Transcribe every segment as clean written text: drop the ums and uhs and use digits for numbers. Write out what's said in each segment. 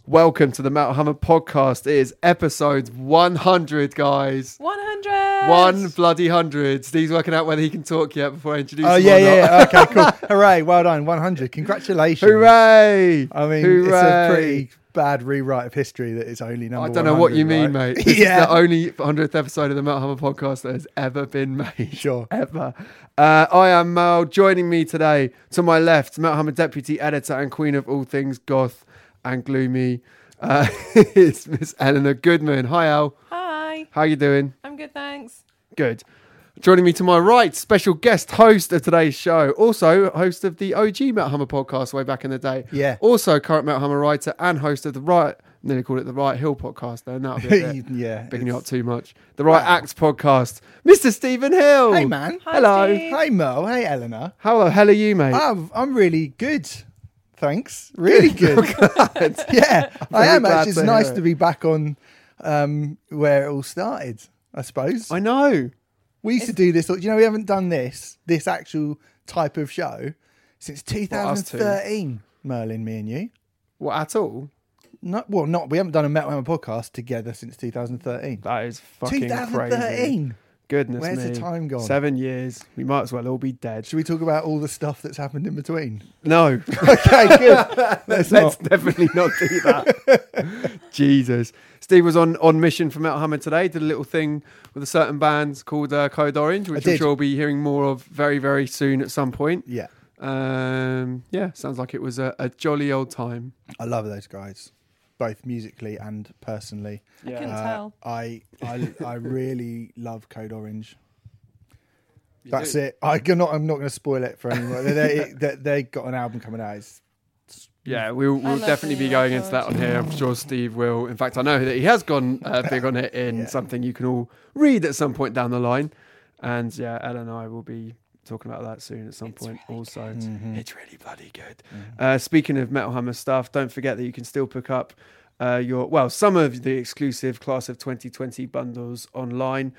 Welcome to the Metal Hammer podcast. It is episode 100, guys. 100! One bloody 100. Steve's working out whether he can talk yet before I introduce him. Oh, yeah. Okay, cool. Hooray. Well done. 100. Congratulations. Hooray! I mean, Hooray. It's a pretty bad rewrite of history that it's only number 100. I don't know what you mean, right? mate. This Yeah. is the only 100th episode of the Metal Hammer podcast that has ever been made. Sure. Ever. I am Mel. Joining me today, to my left, Metal Hammer deputy editor and queen of all things goth and gloomy, it's Miss Eleanor Goodman. Hi, Al. Hi. How you doing? I'm good, thanks. Good. Joining me to my right, special guest host of today's show, also host of the OG Metal Hammer podcast way back in the day. Yeah. Also current Metal Hammer writer and host of the nearly called it the Right Hill podcast there. That'll be a bit Yeah. bigging you up too much. The Right Acts podcast. Mr. Stephen Hill. Hey, man. Hi, Hello. Steve. Hey, Mo. Hey, Eleanor. How the hell are you, mate? I'm really good. Thanks. Really good. Yeah, I very am glad actually. It's to nice hear it. to be back on where it all started, I suppose. I know. We used to do this. We haven't done this actual type of show since 2013, Merlin, me and you. What, at all? We haven't done a Metal Hammer podcast together since 2013. That is fucking 2013. crazy. Goodness Where's me. the time gone? 7 years. We might as well all be dead. Should we talk about all the stuff that's happened in between? No. Okay, good. Let's Let's not. definitely not do that. Jesus. Steve was on mission for Metal Hammer today. Did a little thing with a certain band called Code Orange, which I I'm did. sure we'll be hearing more of very, very soon at some point. Yeah, Sounds like it was a jolly old time. I love those guys, both musically and personally. I couldn't tell. I really love Code Orange. You That's do? it. I'm not going to spoil it for anyone. They got an album coming out. Yeah, we'll love definitely the be going into record. that on here. I'm sure Steve will. In fact, I know that he has gone big on it in Yeah. something you can all read at some point down the line. And yeah, Ellen and I will be talking about that soon at some point also. It's really bloody good. Speaking of Metal Hammer stuff, don't forget that you can still pick up some of the exclusive Class of 2020 bundles online.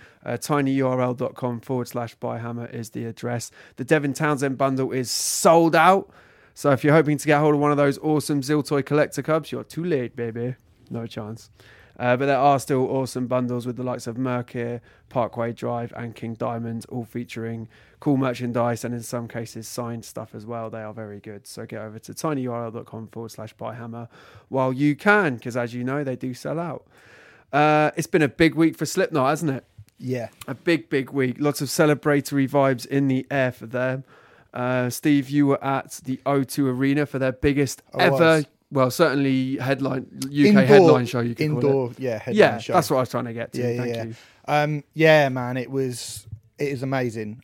tinyurl.com/buyhammer is the address. The Devin Townsend bundle is sold out. So if you're hoping to get hold of one of those awesome Ziltoy collector cubs, you're too late, baby. No chance. But there are still awesome bundles with the likes of Mercure, Parkway Drive, and King Diamond, all featuring cool merchandise and in some cases signed stuff as well. They are very good. So get over to tinyurl.com/buyhammer while you can, because as you know, they do sell out. It's been a big week for Slipknot, hasn't it? Yeah. A big, big week. Lots of celebratory vibes in the air for them. Steve, you were at the O2 Arena for their biggest I ever, was. well, certainly UK headline show, you could call it. Indoor, yeah, headline Yeah, show. that's what I was trying to get to. Yeah, Thank yeah. you. Yeah, man, it is amazing.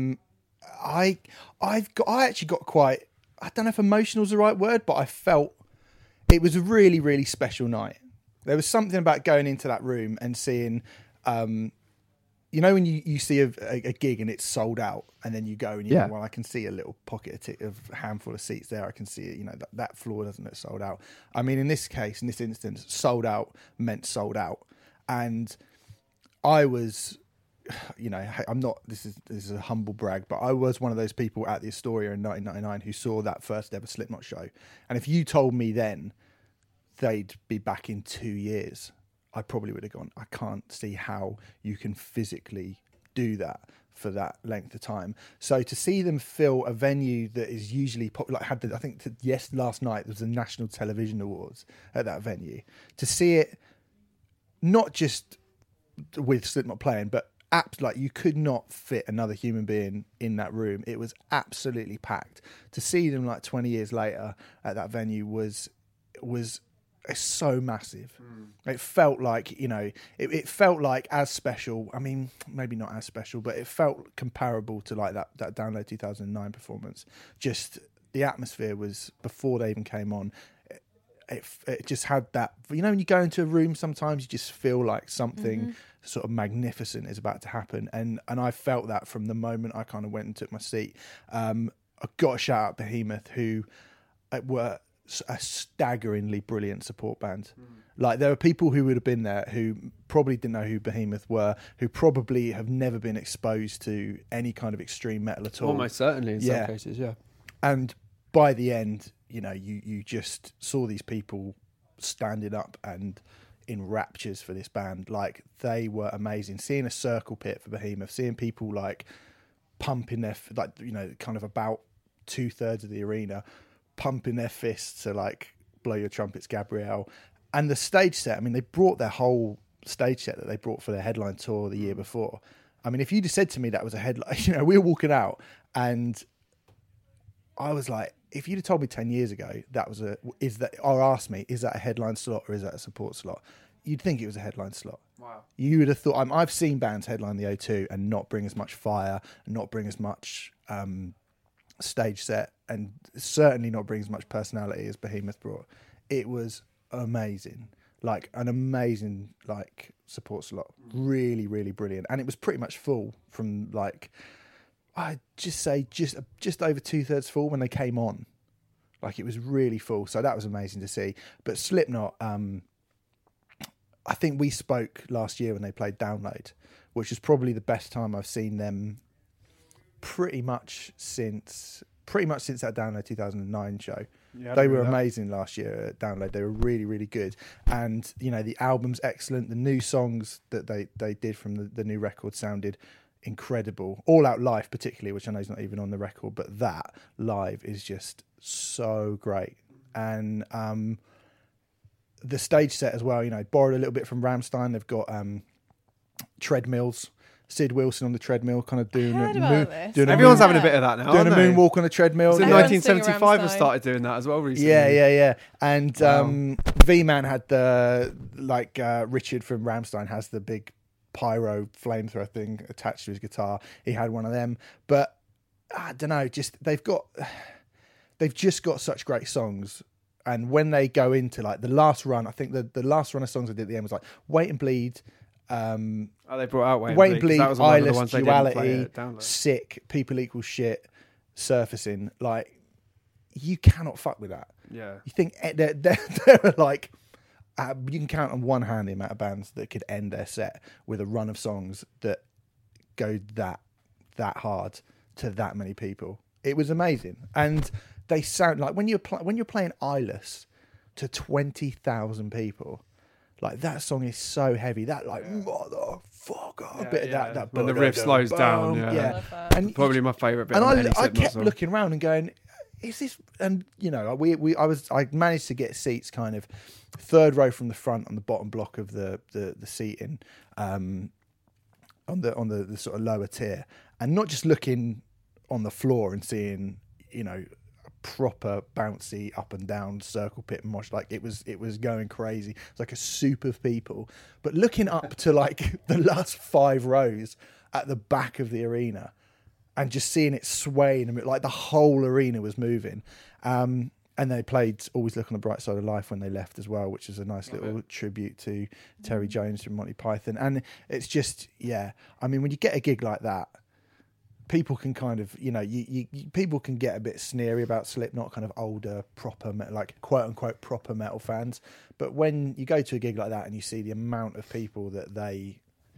I actually got quite, I don't know if emotional is the right word, but I felt it was a really, really special night. There was something about going into that room and seeing, when you see a gig and it's sold out, and then you go and you Yeah. go, well, I can see a little pocket of a handful of seats there. I can see it, that floor doesn't look sold out. I mean, in this instance, sold out meant sold out. And I was, I'm not, this is a humble brag, but I was one of those people at the Astoria in 1999 who saw that first ever Slipknot show. And if you told me then they'd be back in 2 years, I probably would have gone, I can't see how you can physically do that for that length of time. So to see them fill a venue that is usually last night there was the National Television Awards at that venue. To see it not just with Slipknot playing, but you could not fit another human being in that room. It was absolutely packed. To see them 20 years later at that venue was so massive. It felt like, it felt like as special. I mean, maybe not as special, but it felt comparable to that Download 2009 performance. Just the atmosphere was, before they even came on, it just had that, when you go into a room, sometimes you just feel like something sort of magnificent is about to happen. And I felt that from the moment I kind of went and took my seat. I've got to shout out Behemoth, who were a staggeringly brilliant support band. There are people who would have been there who probably didn't know who Behemoth were, who probably have never been exposed to any kind of extreme metal at all. Almost certainly in some Yeah. cases, yeah. And by the end, you just saw these people standing up and in raptures for this band. Like, they were amazing. Seeing a circle pit for Behemoth, seeing people like pumping their, like, you know, kind of about 2/3 of the arena, pumping their fists to like Blow Your Trumpets, Gabrielle. And the stage set, I mean, they brought their whole stage set that they brought for their headline tour the year before. I mean, if you'd have said to me that was a headline, you know, we were walking out and I was like, if you'd have told me 10 years ago or asked me, is that a headline slot or is that a support slot? You'd think it was a headline slot. Wow. You would have thought, I've seen bands headline the O2 and not bring as much fire, and not bring as much stage set, and certainly not bring as much personality as Behemoth brought. It was amazing. Like, an amazing, like, support slot. Really, really brilliant. And it was pretty much full from, like, I'd just say just over 2/3 full when they came on. Like, it was really full. So that was amazing to see. But Slipknot, I think we spoke last year when they played Download, which is probably the best time I've seen them pretty much since that Download 2009 show. Yeah, They were amazing last year at Download. They were really, really good. And, you know, the album's excellent. The new songs that they did from the new record sounded incredible. All Out Life particularly, which I know is not even on the record, but that live is just so great. And the stage set as well, you know, borrowed a little bit from Rammstein. They've got treadmills. Sid Wilson on the treadmill, kind of doing Heard about this. Everyone's having a bit of that now. doing a aren't they? moonwalk on a treadmill. Was it Everyone's 1975 has singing started doing that as well recently? Yeah. And Wow. V-Man had the, like, Richard from Rammstein has the big pyro flamethrower thing attached to his guitar. He had one of them. But I don't know, just they've just got such great songs. And when they go into, like, the last run, I think the last run of songs I did at the end was like Wait and Bleed, They brought out Wait and Bleed, that was one of the Eyeless, ones they didn't play Duality, at Download. Sick, People Equal Shit, Surfacing. Like, you cannot fuck with that. Yeah. You think there are like, you can count on one hand the amount of bands that could end their set with a run of songs that go that hard to that many people. It was amazing, and they sound like when you're playing Eyeless to 20,000 people. Like, that song is so heavy. That, like, motherfucker bit of that when the riff slows down. I Yeah. love that. And Probably my favourite bit. and on any I Slipknot kept song. looking around and going, is this? And, you know, I managed to get seats kind of third row from the front on the bottom block of the seating, on the sort of lower tier, and not just looking on the floor and seeing, you know, a proper bouncy up and down circle pit mosh. Like, it was going crazy. It's like a soup of people, but looking up to, like, the last 5 rows at the back of the arena and just seeing it swaying, and like the whole arena was moving. And they played Always Look on the Bright Side of Life when they left as well, which is a nice little tribute to Terry Jones from Monty Python. And it's just, yeah, I mean, when you get a gig like that, people can kind of, you know, people can get a bit sneery about Slipknot, kind of older, proper, like, quote unquote proper metal fans. But when you go to a gig like that and you see the amount of people that they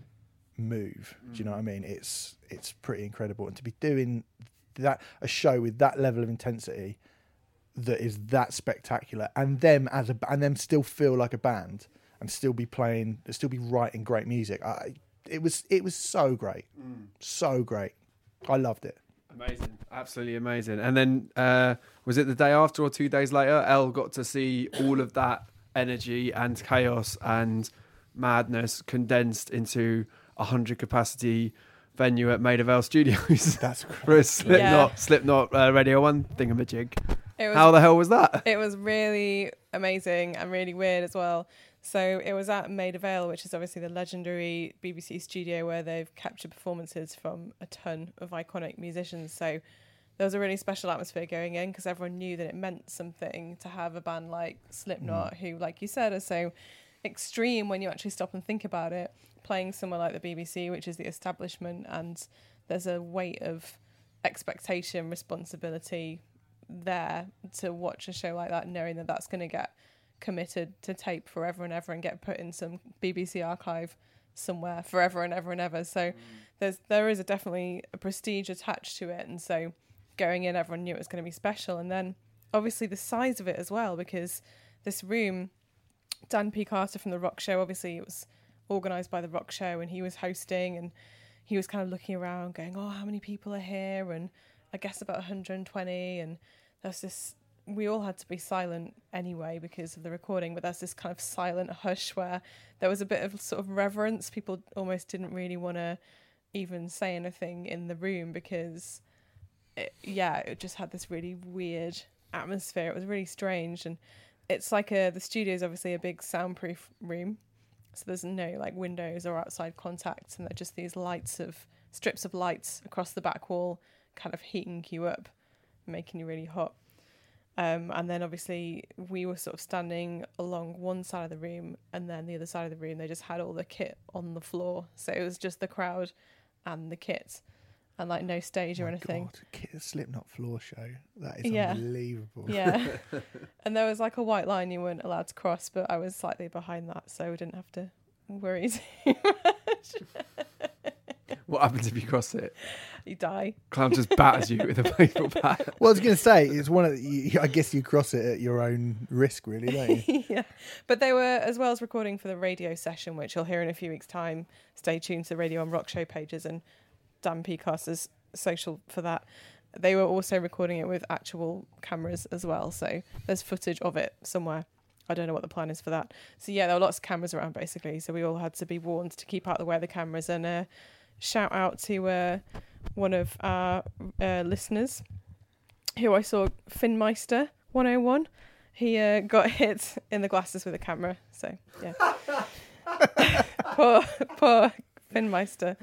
move, do you know what I mean? It's pretty incredible. And to be doing that, a show with that level of intensity that is that spectacular, and them still feel like a band and still be writing great music. It was so great. So great. I loved it. Amazing, absolutely amazing. And then was it the day after or 2 days later, Elle got to see all of that energy and chaos and madness condensed into 100 capacity venue at Maid of Ale Studios. That's for a Slipknot Radio 1 thingamajig. It was, How the hell was that? It was really amazing and really weird as well. So it was at Maid of Ale, which is obviously the legendary BBC studio where they've captured performances from a ton of iconic musicians. So there was a really special atmosphere going in because everyone knew that it meant something to have a band like Slipknot, who, like you said, are so extreme when you actually stop and think about it, playing somewhere like the BBC, which is the establishment, and there's a weight of expectation, responsibility there to watch a show like that, knowing that that's going to get committed to tape forever and ever and get put in some BBC archive somewhere forever and ever and ever. So there is definitely a prestige attached to it, and so going in, everyone knew it was going to be special. And then obviously the size of it as well, because this room Dan P. Carter from The Rock Show. Obviously, it was organised by The Rock Show, and he was hosting, and he was kind of looking around going, oh, how many people are here? And I guess about 120. And there's this, we all had to be silent anyway because of the recording, but there's this kind of silent hush where there was a bit of sort of reverence. People almost didn't really want to even say anything in the room because, it just had this really weird atmosphere. It was really strange. And it's like the studio is obviously a big soundproof room. So there's no like windows or outside contact, and they're just these strips of lights across the back wall, kind of heating you up, making you really hot. And then obviously we were sort of standing along one side of the room, and then the other side of the room they just had all the kit on the floor. So it was just the crowd and the kit, and like no stage or anything. God, Slipknot floor show. That is unbelievable. Yeah. And there was like a white line you weren't allowed to cross, but I was slightly behind that, so we didn't have to worry too much. What happens if you cross it? You die. Clown just batters you with a baseball bat. Well, I was going to say, it's one of I guess you cross it at your own risk, really, don't you? Yeah. But they were, as well as recording for the radio session, which you'll hear in a few weeks' time. Stay tuned to the Radio and Rock Show pages and Dan P. Carter's social for that. They were also recording it with actual cameras as well, so there's footage of it somewhere. I don't know what the plan is for that. So yeah, there were lots of cameras around basically, so we all had to be warned to keep out of the way of the cameras. And shout out to one of our listeners who I saw, Finmeister 101. He got hit in the glasses with a camera, so yeah. poor Finmeister.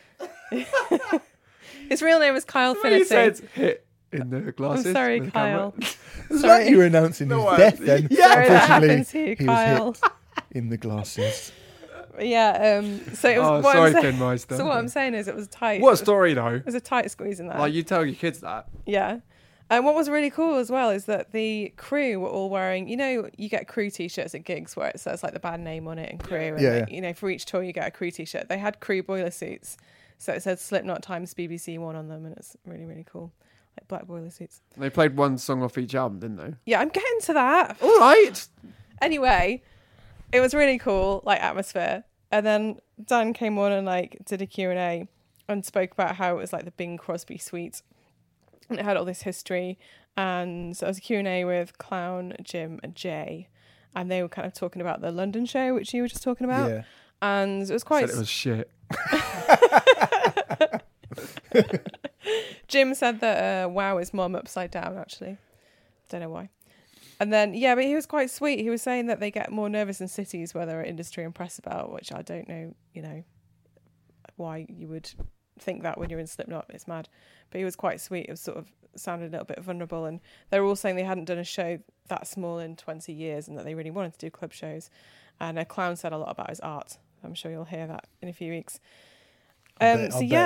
His real name is Kyle Finnerty. He said hit in the glasses. I'm sorry, Kyle. It's like you were announcing his death then. Sorry that happened to you, he Kyle. was hit in the glasses. Yeah, so it was... sorry, Finmeister. So what I'm saying is it was tight. What a story, though. It was a tight squeeze in there. Like, you tell your kids that. Yeah. And what was really cool as well is that the crew were all wearing, you get crew t-shirts at gigs where it says like the band name on it and crew. And for each tour you get a crew t-shirt. They had crew boiler suits. So it said Slipknot times BBC One on them, and it's really, really cool. Like black boiler suits. They played one song off each album, didn't they? Yeah, I'm getting to that. All right. Anyway, it was really cool, like atmosphere. And then Dan came on and like did a Q&A and spoke about how it was like the Bing Crosby suite. And it had all this history. And so it was a Q&A with Clown, Jim and Jay. And they were kind of talking about the London show, which you were just talking about. Yeah. And it was quite... Said it was shit. Jim said that wow is mom upside down, actually. Don't know why. And then, but he was quite sweet. He was saying that they get more nervous in cities where there are industry and press about, which I don't know, why you would think that when you're in Slipknot. It's mad. But he was quite sweet. It was sort of sounded a little bit vulnerable. And they were all saying they hadn't done a show that small in 20 years and that they really wanted to do club shows. And a Clown said a lot about his art. I'm sure you'll hear that in a few weeks. Then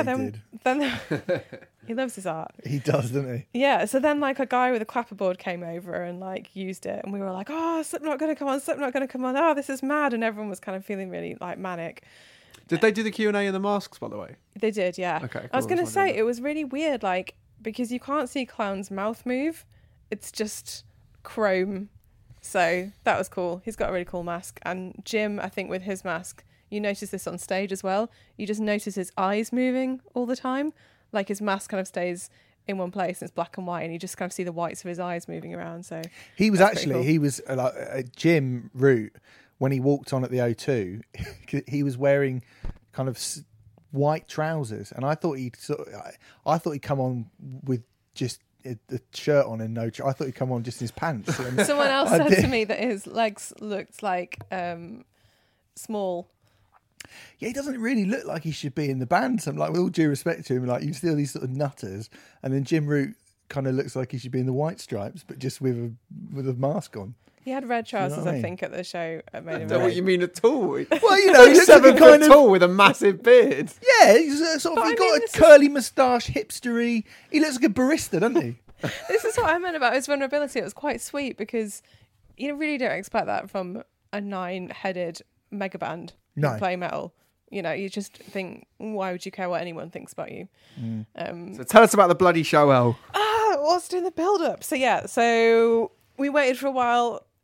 he loves his art. He does, doesn't he? Yeah. So then, like a guy with a clapperboard came over and like used it, and we were like, "Oh, Slipknot going to come on! Slipknot going to come on! Oh, this is mad!" And everyone was kind of feeling really like manic. Did they do the Q&A in the masks, by the way? They did, yeah. Okay. Cool. I was going to say it was really weird, like because you can't see Clown's mouth move; it's just chrome. So that was cool. He's got a really cool mask, and Jim, I think, with his mask. You notice this on stage as well. You just notice his eyes moving all the time. Like his mask kind of stays in one place and it's black and white, and you just kind of see the whites of his eyes moving around. So he was like Jim Root when he walked on at the O2. He was wearing kind of white trousers, and I thought he'd come on with just the shirt on and no. I thought he'd come on just in his pants. Someone else said to me that his legs looked like small. Yeah, he doesn't really look like he should be in the band. So I'm like, with all due respect to him, like you see all these sort of nutters, and then Jim Root kind of looks like he should be in the White Stripes, but just with a mask on. He had red trousers, I think, at the show at Made Is that what you mean at all? Well, he looks 7 like foot tall with a massive beard. Yeah, he's he got a curly moustache, hipstery. He looks like a barista, doesn't he? This is what I meant about his vulnerability. It was quite sweet because you really don't expect that from a 9-headed mega band who play metal. You just think, why would you care what anyone thinks about you? So tell us about the bloody show, El. What's doing the build-up? So we waited for a while.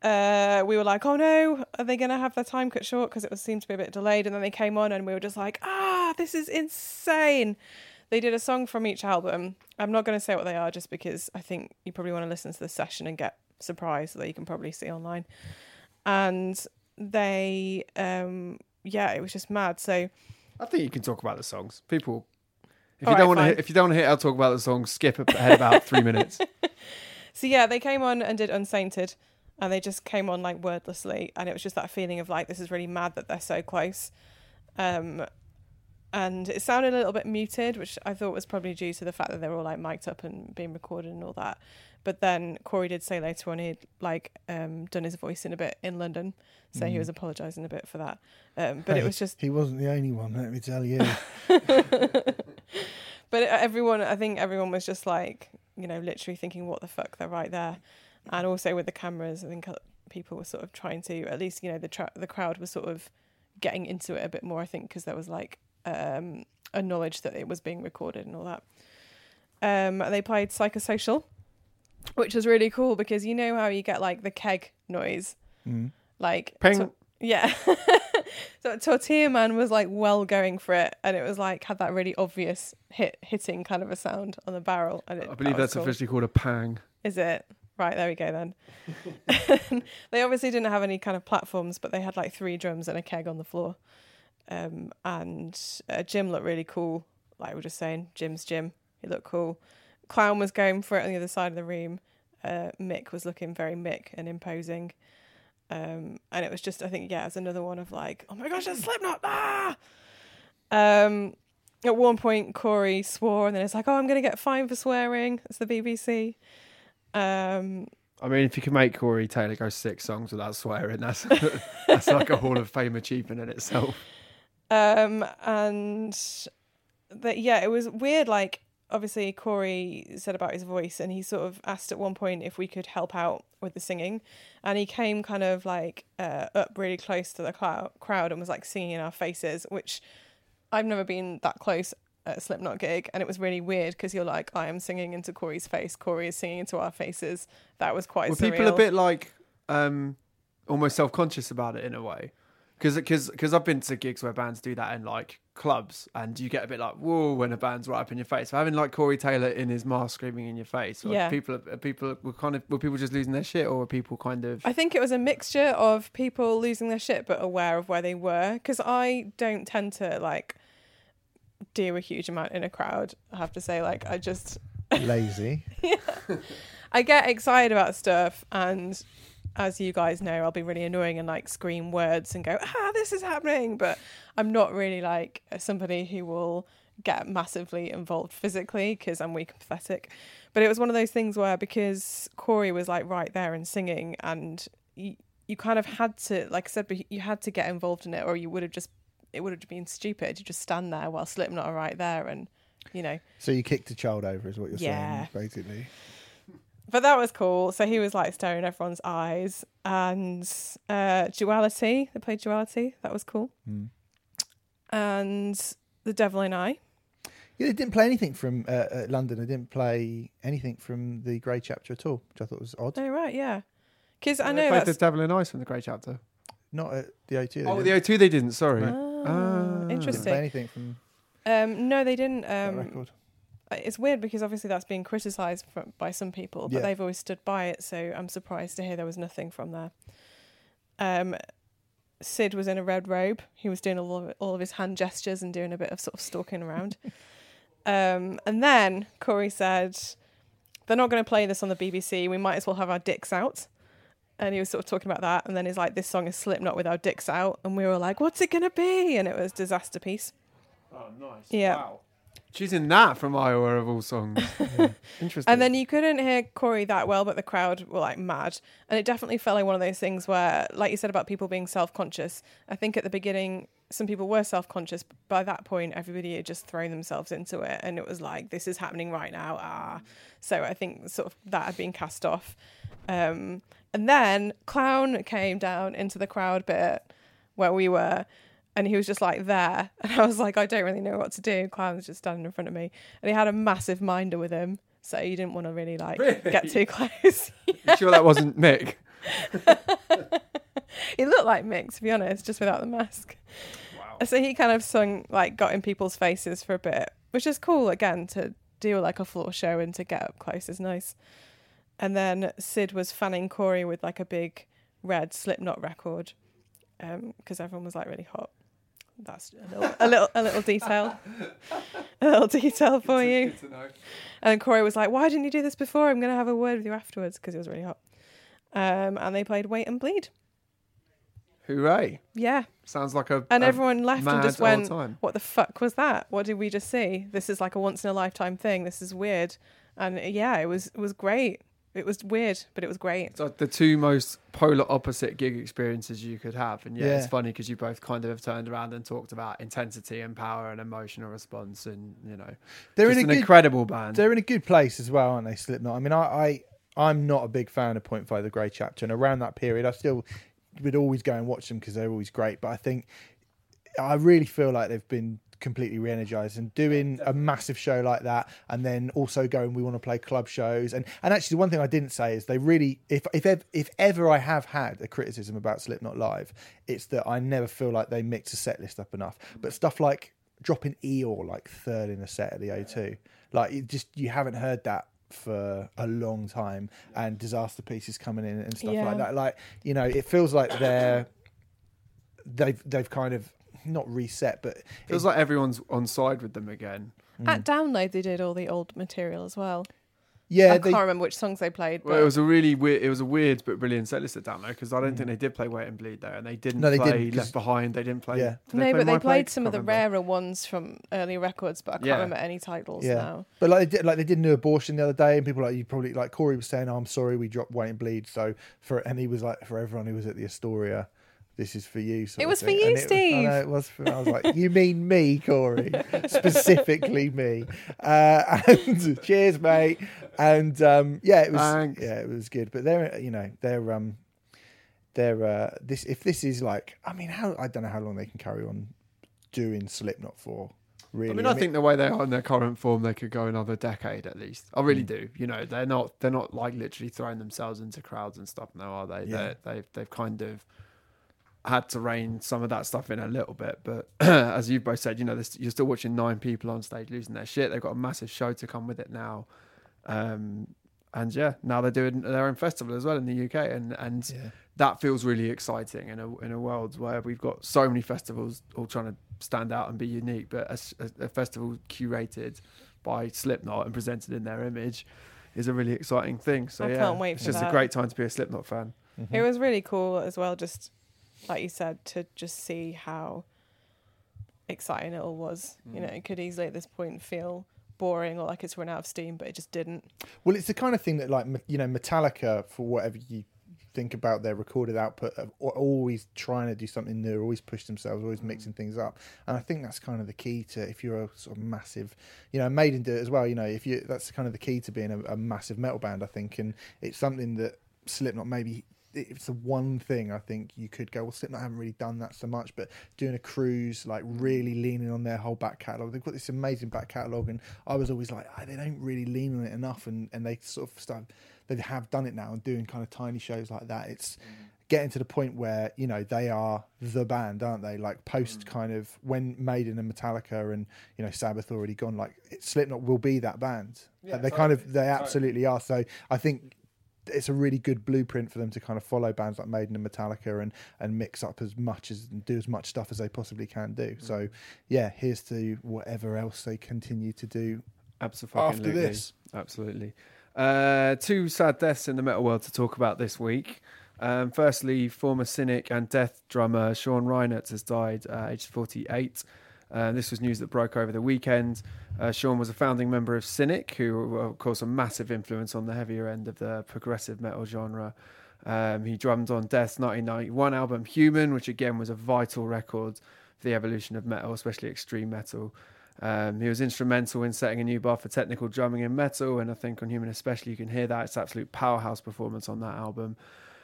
we were like, oh no, are they going to have their time cut short? Because it seemed to be a bit delayed. And then they came on and we were just like, this is insane. They did a song from each album. I'm not going to say what they are just because I think you probably want to listen to the session and get surprised that you can probably see online. And they, it was just mad. So I think you can talk about the songs. People, if All you don't right, want to, if you don't want to hear, I'll talk about the songs. Skip ahead about 3 minutes. So yeah, they came on and did Unsainted, and they just came on like wordlessly, and it was just that feeling of like, this is really mad that they're so close. And it sounded a little bit muted, which I thought was probably due to the fact that they were all like mic'd up and being recorded and all that. But then Corey did say later on he'd like done his voice in a bit in London, so he was apologising a bit for that. But it was just, he wasn't the only one, let me tell you. But I think everyone was just like, you know, literally thinking, what the fuck, they're right there. And also with the cameras, I think people were sort of trying to, at least, you know, the crowd was sort of getting into it a bit more, I think, because there was like a knowledge that it was being recorded and all that. They played Psychosocial, which was really cool because you know how you get like the keg noise? Like, Ping. yeah. So Tortilla Man was like well going for it, and it was like had that really obvious hitting kind of a sound on the barrel. And I believe that's cool. officially called a pang. Is it? Right, there we go then. They obviously didn't have any kind of platforms, but they had like 3 drums and a keg on the floor. And Jim looked really cool. Like we were just saying, Jim's Jim. He looked cool. Clown was going for it on the other side of the room. Mick was looking very Mick and imposing. And it was just, I think, yeah, it's another one of like, oh my gosh, there's Slipknot! Ah! At one point, Corey swore, and then it's like, oh, I'm going to get fined for swearing. It's the BBC. I mean, if you can make Corey Taylor go 6 songs without swearing, that's like a Hall of Fame achievement in itself. And it was weird. Like, obviously, Corey said about his voice, and he sort of asked at one point if we could help out with the singing, and he came kind of like up really close to the crowd and was like singing in our faces, which I've never been that close at a Slipknot gig, and it was really weird because you're like, I am singing into Corey's face, Corey is singing into our faces. That was quite surreal. Were people a bit like almost self-conscious about it in a way? Because I've been to gigs where bands do that in like clubs, and you get a bit like whoa when a band's right up in your face. So having like Corey Taylor in his mask screaming in your face, yeah. People were people just losing their shit, or were people kind of? I think it was a mixture of people losing their shit but aware of where they were. Because I don't tend to like do a huge amount in a crowd. I have to say, like I just lazy. Yeah. I get excited about stuff, and as you guys know, I'll be really annoying and like scream words and go, this is happening. But I'm not really like somebody who will get massively involved physically because I'm weak and pathetic. But it was one of those things where, because Corey was like right there and singing, and you kind of had to, like I said, you had to get involved in it, or it would have been stupid to just stand there while Slipknot are right there, and you know. So you kicked a child over is what you're saying, basically. But that was cool. So he was like staring in everyone's eyes. And Duality, they played Duality. That was cool. And The Devil in I. Yeah, they didn't play anything from London. They didn't play anything from the Grey Chapter at all, which I thought was odd. Oh, right, yeah. Because I know they played The Devil in Ice from the Grey Chapter. Not at the O2. Oh, the O2 they didn't, sorry. Interesting. They didn't play anything from no, they didn't. that record. It's weird because obviously that's being criticised by some people, but they've always stood by it, so I'm surprised to hear there was nothing from there. Sid was in a red robe. He was doing all of his hand gestures and doing a bit of sort of stalking around. And then Corey said, they're not going to play this on the BBC. We might as well have our dicks out. And he was sort of talking about that. And then he's like, this song is Slipknot with our dicks out. And we were like, what's it going to be? And it was Disaster Piece. Oh, nice. Yeah. Wow. She's in that from Iowa of all songs. Interesting. And then you couldn't hear Corey that well, but the crowd were like mad. And it definitely felt like one of those things where, like you said about people being self-conscious, I think at the beginning, some people were self-conscious, but by that point, everybody had just thrown themselves into it. And it was like, this is happening right now. So I think sort of that had been cast off. And then Clown came down into the crowd bit where we were, and he was just like there. And I was like, I don't really know what to do. Clown was just standing in front of me. And he had a massive minder with him. So you didn't want to really get too close. You sure that wasn't Mick? He looked like Mick, to be honest, just without the mask. Wow. So he kind of sung, like, got in people's faces for a bit, which is cool, again, to do like a floor show and to get up close is nice. And then Sid was fanning Corey with like a big red Slipknot record, because everyone was like really hot. That's a little detail, a little detail for you. Good to know. And Corey was like, "Why didn't you do this before? I'm going to have a word with you afterwards," because it was really hot. And they played Wait and Bleed. Hooray! Yeah. Sounds like a And everyone left and mad just old went, time. "What the fuck was that? What did we just see? This is like a once in a lifetime thing. This is weird." And yeah, it was great. It was weird, but it was great. It's like the two most polar opposite gig experiences you could have. And yeah, it's funny because you both kind of have turned around and talked about intensity and power and emotional response, and you know, They're just in an incredible band. They're in a good place as well, aren't they, Slipknot? I mean, I'm not a big fan of Point Five, the Grey Chapter, and around that period, I still would always go and watch them because they're always great. But I think I really feel like they've been completely re-energized, and doing a massive show like that, and then also going, we want to play club shows. And actually, one thing I didn't say is they really, if ever I have had a criticism about Slipknot live, it's that I never feel like they mix a set list up enough. But stuff like dropping Eeyore like third in a set at the O2, like you haven't heard that for a long time, and Disaster Pieces coming in and stuff like that. Like, you know, it feels like they've kind of not reset, but Feels like everyone's on side with them again. At Download, they did all the old material as well. yeah, I can't remember which songs they played. Well, But it was a really weird. It was a weird but brilliant set list at Download, because I don't think they did play Wait and Bleed there, and they didn't No, they play didn't, 'cause- Left Behind. They didn't play. Yeah. Did no, but they My played Plague? some of the Can't remember. rarer ones from early records, but I can't Yeah. remember any titles yeah. now. But like they did New Abortion the other day, and people you probably like Corey was saying, "Oh, I'm sorry, we dropped Wait and Bleed." So and he was like, for everyone who was at the Astoria, this is for you. It was for you, Steve. I know, it was for. I was like, you mean me, Corey, specifically me. And cheers, mate. And yeah, it was. Thanks. Yeah, it was good. But they're this is like, I mean, I don't know how long they can carry on doing Slipknot for. Really, I mean, I think the way they are in their current form, they could go another decade at least. I really do. You know, they're not like literally throwing themselves into crowds and stuff now, are they? Yeah. They've kind of had to rein some of that stuff in a little bit. But as you both said, you know, you're still watching 9 people on stage losing their shit. They've got a massive show to come with it now. And yeah, now they're doing their own festival as well in the UK, and that feels really exciting in a world where we've got so many festivals all trying to stand out and be unique, but a festival curated by Slipknot and presented in their image is a really exciting thing. So I yeah, can't wait it's for just that. a great time to be a Slipknot fan. Mm-hmm. It was really cool as well, just like you said, to just see how exciting it all was. You know, it could easily at this point feel boring or like it's run out of steam, but it just didn't. Well, it's the kind of thing that, like, you know, Metallica, for whatever you think about their recorded output, are always trying to do something new, always push themselves, always mixing things up. And I think that's kind of the key to, if you're a sort of massive, you know, Maiden do it as well. You know, that's kind of the key to being a massive metal band, I think. And it's something that Slipknot maybe. It's the one thing I think you could go, well, Slipknot haven't really done that so much, but doing a cruise, like really leaning on their whole back catalogue. They've got this amazing back catalogue, and I was always like, they don't really lean on it enough, and they sort of they have done it now and doing kind of tiny shows like that. It's getting to the point where, you know, they are the band, aren't they? Like post kind of when Maiden and Metallica and, you know, Sabbath already gone, like Slipknot will be that band. Yeah, They absolutely are. So I think it's a really good blueprint for them to kind of follow bands like Maiden and Metallica and mix up as much and do as much stuff as they possibly can do. So yeah, here's to whatever else they continue to do Absolutely. after this. Absolutely. 2 sad deaths in the metal world to talk about this week. Firstly, former Cynic and Death drummer Sean Reinert has died aged 48. This was news that broke over the weekend. Sean was a founding member of Cynic, who were, of course, a massive influence on the heavier end of the progressive metal genre. He drummed on Death's 1991 album Human, which again was a vital record for the evolution of metal, especially extreme metal. He was instrumental in setting a new bar for technical drumming in metal, and I think on Human especially you can hear that. It's absolute powerhouse performance on that album.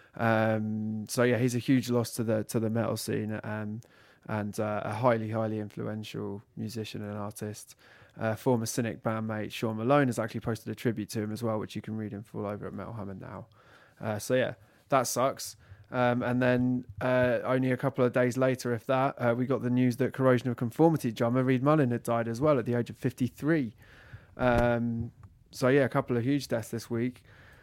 So yeah, he's a huge loss to the metal scene, and a highly influential musician and artist. Former Cynic bandmate Sean Malone has actually posted a tribute to him as well, which you can read in full over at Metal Hammer now. So yeah, that sucks. And then only a couple of days later, if that, we got the news that Corrosion of Conformity drummer Reed Mullin had died as well at the age of 53. So yeah, a couple of huge deaths this week.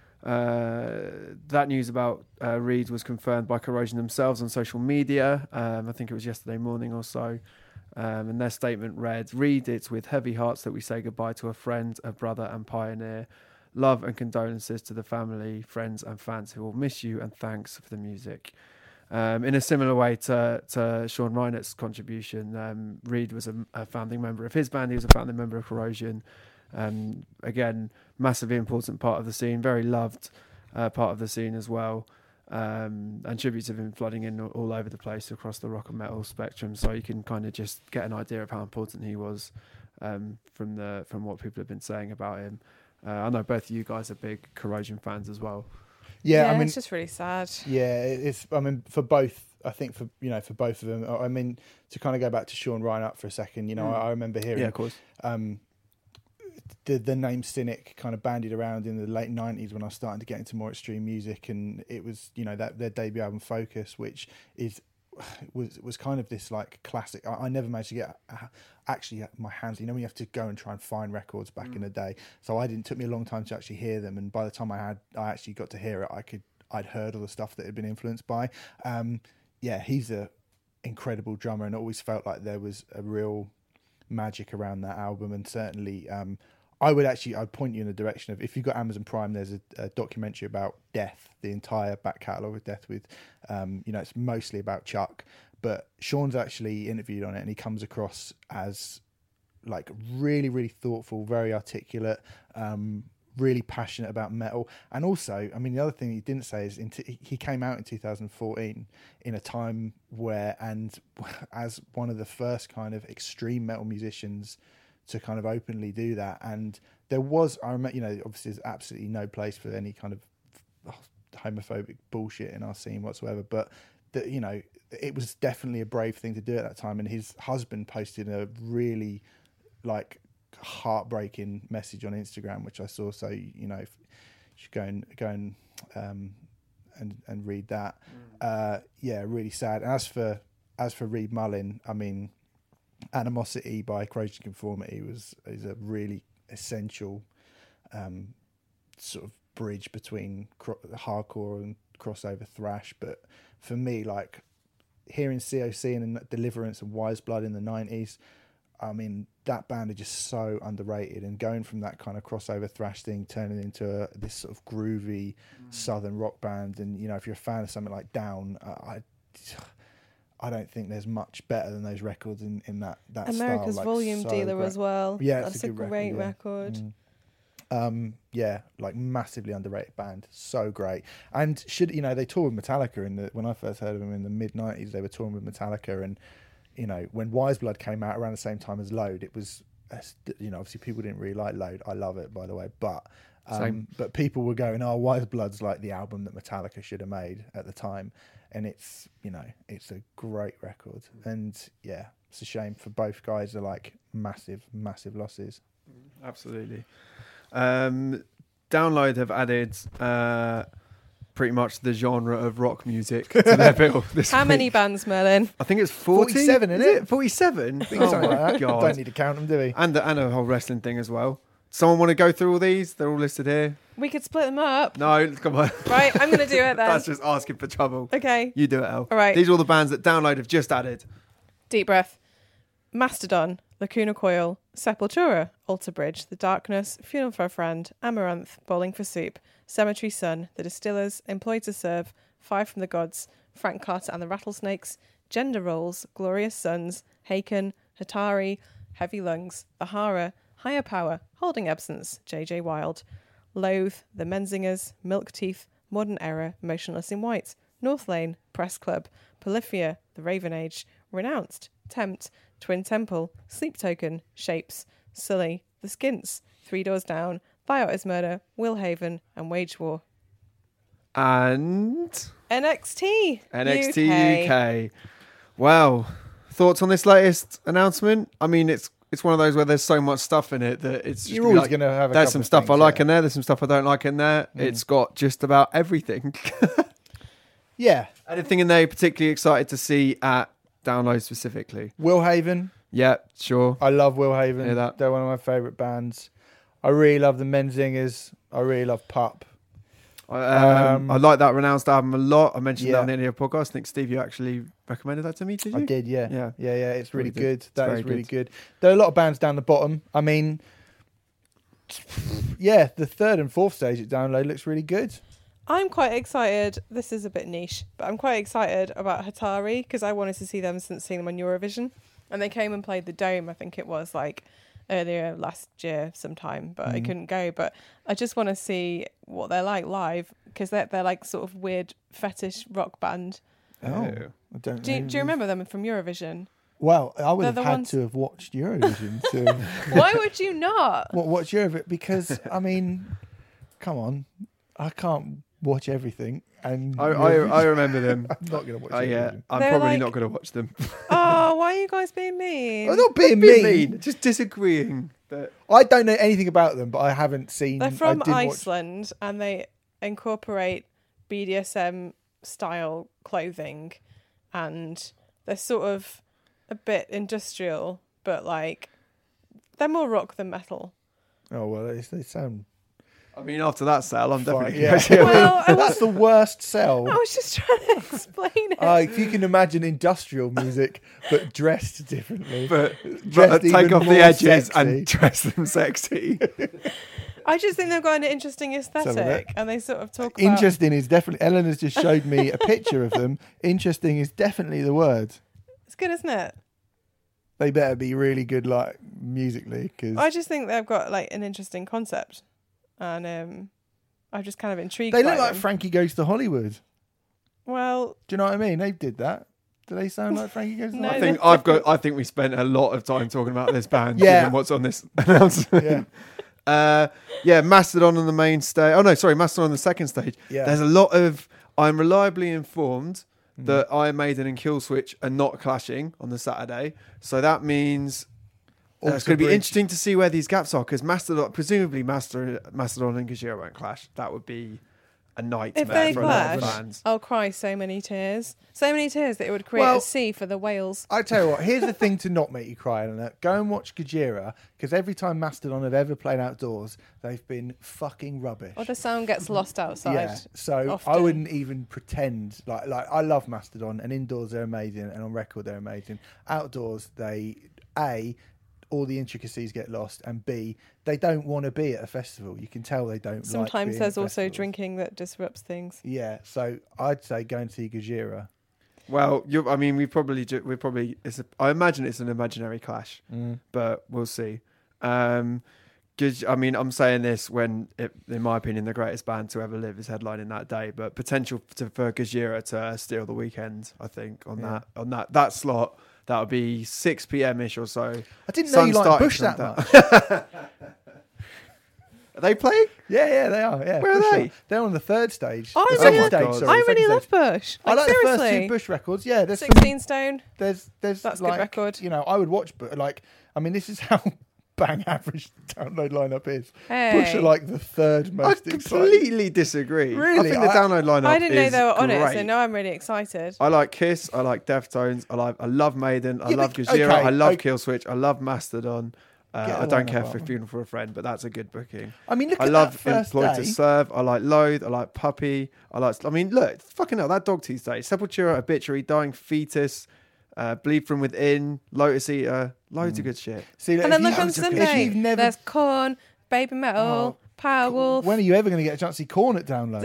That news about Reed was confirmed by Corrosion themselves on social media. I think it was yesterday morning or so. And their statement read, "Reed, it's with heavy hearts that we say goodbye to a friend, a brother and pioneer. Love and condolences to the family, friends and fans who will miss you, and thanks for the music." In a similar way to Sean Reinert's contribution, Reed was a founding member of his band. He was a founding member of Corrosion. Again, massively important part of the scene, very loved part of the scene as well. And tributes have been flooding in all over the place across the rock and metal spectrum, so you can kind of just get an idea of how important he was from what people have been saying about him. I know both of you guys are big Corrosion fans as well. Yeah, I mean, it's just really sad. Yeah, it's. I mean, for both, I think for both of them. I mean, to kind of go back to Sean Reinhart for a second. I remember hearing, yeah, of course, the name Cynic kind of bandied around in the late 90s when I was starting to get into more extreme music, and it was that their debut album Focus, which was kind of this like classic. I never managed to get actually my hands. When you have to go and try and find records back in the day, so it took me a long time to actually hear them. And by the time I actually got to hear it, I'd heard all the stuff that had been influenced by. He's a incredible drummer, and it always felt like there was a real magic around that album. And certainly, I'd point you in the direction of, if you've got Amazon Prime, there's a documentary about Death, the entire back catalogue of Death with, it's mostly about Chuck, but Sean's actually interviewed on it, and he comes across as like really, really thoughtful, very articulate, really passionate about metal. And also, I mean, the other thing he didn't say is he came out in 2014 in a time where, and as one of the first kind of extreme metal musicians to kind of openly do that. And there was, I remember, obviously there's absolutely no place for any kind of homophobic bullshit in our scene whatsoever, but it was definitely a brave thing to do at that time. And his husband posted a really like heartbreaking message on Instagram, which I saw. So, you should go and read that. Really sad. And as for Reed Mullin, I mean, Animosity by Corrosion Conformity is a really essential sort of bridge between hardcore and crossover thrash. But for me, like hearing COC and Deliverance and Wise Blood in the 90s, I mean, that band are just so underrated, and going from that kind of crossover thrash thing turning into this sort of groovy southern rock band. And if you're a fan of something like Down, I don't think there's much better than those records in that America's style. Volume so Dealer great. as well. Yeah, that's a great record. Like massively underrated band, so great. And they toured with Metallica when I first heard of them in the mid 90s. They were touring with Metallica, and when Wise Blood came out around the same time as Load, it was obviously people didn't really like Load. I love it, by the way, but people were going, "Oh, Wise Blood's like the album that Metallica should have made at the time." And it's a great record, and it's a shame for both guys. They're like massive losses. Absolutely. Download have added pretty much the genre of rock music to their bill this How week. many bands, Merlin? I think it's 40. 47, isn't it? 47? Oh Oh my my God. Don't need to count them, do we? And a whole wrestling thing as well. Someone want to go through all these? They're all listed here. We could split them up. No, come on. Right, I'm going to do it then. That's just asking for trouble. Okay. You do it, Elle. All right. These are all the bands that Download have just added. Deep breath. Mastodon, Lacuna Coil, Sepultura, Alter Bridge, The Darkness, Funeral for a Friend, Amaranth, Bowling for Soup, Cemetery Sun, The Distillers, Employed to Serve, Five from the Gods, Frank Carter and the Rattlesnakes, Gender Roles, Glorious Sons, Haken, Hatari, Heavy Lungs, Bahara, Higher Power, Holding Absence, J.J. Wild, Loathe, The Menzingers, Milk Teeth, Modern Era, Motionless in White, North Lane, Press Club, Polyphia, The Raven Age, Renounced, Tempt, Twin Temple, Sleep Token, Shapes, Sully, The Skints, Three Doors Down, Buyout is Murder, Will Haven, and Wage War. And NXT UK. Wow. Thoughts on this latest announcement? I mean, it's one of those where there's so much stuff in it that it's just You're always going to have there's some stuff I like in there, there's some stuff I don't like in there. It's got just about everything. Yeah. Anything in there you're particularly excited to see at Download specifically? Will Haven. Yeah, sure. I love Will Haven. Hear that. They're one of my favourite bands. I really love the Menzingers. I really love Pup. I like that Renounced album a lot. I mentioned Yeah. that on the Any podcast. I think, Steve, you actually recommended that to me, did you? I did, yeah. Yeah. It's really Really good. good. That It's is very really good. good. There are a lot of bands down the bottom. I mean, yeah, the third and fourth stage at Download looks really good. I'm quite excited. This is a bit niche, but I'm quite excited about Hatari because I wanted to see them since seeing them on Eurovision. And they came and played the Dome, I think it was like earlier last year sometime, but I couldn't go. But I just want to see what they're like live because they're like sort of weird fetish rock band. Oh, I don't Do you know. remember them from Eurovision? Well, I would They're have the had ones- to have watched Eurovision to Why would you not? watch Eurovision because, I mean, come on. I can't watch everything. And I remember them. I'm not going to watch Oh, yeah. Eurovision. I'm They're probably like- not going to watch them. Oh, why are you guys being mean? I'm not being Be mean. Just disagreeing. But I don't know anything about them, but I haven't seen. They're I from didn't watch- Iceland and they incorporate BDSM style clothing and they're sort of a bit industrial, but like they're more rock than metal. Oh well, they sound I mean, after that sale, I'm fine. definitely Yeah. going to see it. Well, I That's the worst sell. I was just trying to explain it. If you can imagine industrial music but dressed differently, But Dressed take even off the more edges sexy. and dress them sexy. I just think they've got an interesting have a aesthetic look. and they sort of talk about... interesting is definitely. Ellen has just showed me a picture of them. Interesting is definitely the word. It's good, isn't it? They better be really good, like musically, because I just think they've got like an interesting concept and I'm just kind of intrigued they by look like them. Frankie Goes to Hollywood. Well, Do you know what I mean? They did that. Do they sound like Frankie Goes to No, Hollywood? I think we spent a lot of time talking about this band, Yeah. given what's on this announcement. Yeah. Mastodon on the main stage. Oh no, sorry, Mastodon on the second stage. Yeah. There's a lot of. I'm reliably informed Mm. that Iron Maiden and Killswitch are not clashing on the Saturday, so that means it's Alter going to be Bridge. interesting to see where these gaps are because Mastodon, presumably Mastodon and Gojira won't clash. That would be a nightmare if they for a lot of clash, fans. I'll cry so many tears. So many tears that it would create Well- a sea for the whales. I tell you what, here's the thing to not make you cry, Eleanor. Go and watch Gojira, because every time Mastodon have ever played outdoors, they've been fucking rubbish. Or the sound gets lost outside. Yeah, so I often. wouldn't even pretend like I love Mastodon, and indoors they're amazing, and on record they're amazing. Outdoors, they all the intricacies get lost, and B, they don't want to be at a festival. You can tell they don't. like Sometimes being there's at also festivals. drinking that disrupts things. Yeah, so I'd say go and see Gojira. Well, I mean, I imagine it's an imaginary clash, but we'll see. 'Cause, I mean, I'm saying this when, in my opinion, the greatest band to ever live is headlining that day. But potential for Gojira to steal the weekend, I think, on that slot. That would be 6 p.m. ish or so. I didn't know Sun you liked starting Bush to that come much. down. Are they playing? Yeah, they are. Yeah, Where are Bush they? They're on the third stage. I The really- second stage, God. sorry, I the really second love stage. Bush. I like the first seriously. two Bush records. Yeah, there's 16 Stone. there's That's a good like, record. You know, I would watch, but like, I mean, this is how bang average the Download lineup is. Hey. Bush are like the third I most exciting. completely disagree. Really? I think the download lineup I didn't know is they were on it, so great. now I'm really excited. I like Kiss. I like Deftones. I love Maiden. I Yeah, love but- Gojira. okay, I love okay. Killswitch. I love Mastodon. Get I a don't lineup care up. for Funeral for a Friend, but that's a good booking. I mean, look I at love that first Employed day. to Serve. I like Loathe. I like Puppy. I mean, look, fucking hell, that Dogtooth stage. Sepultura, Obituary, Dying Fetus, Bleed From Within, Lotus Eater, loads of good shit. See, And then if look you- on if Sunday. you've never, There's Korn, Baby Metal, Oh, Powerwolf, when are you ever going to get a chance to see Korn at Download?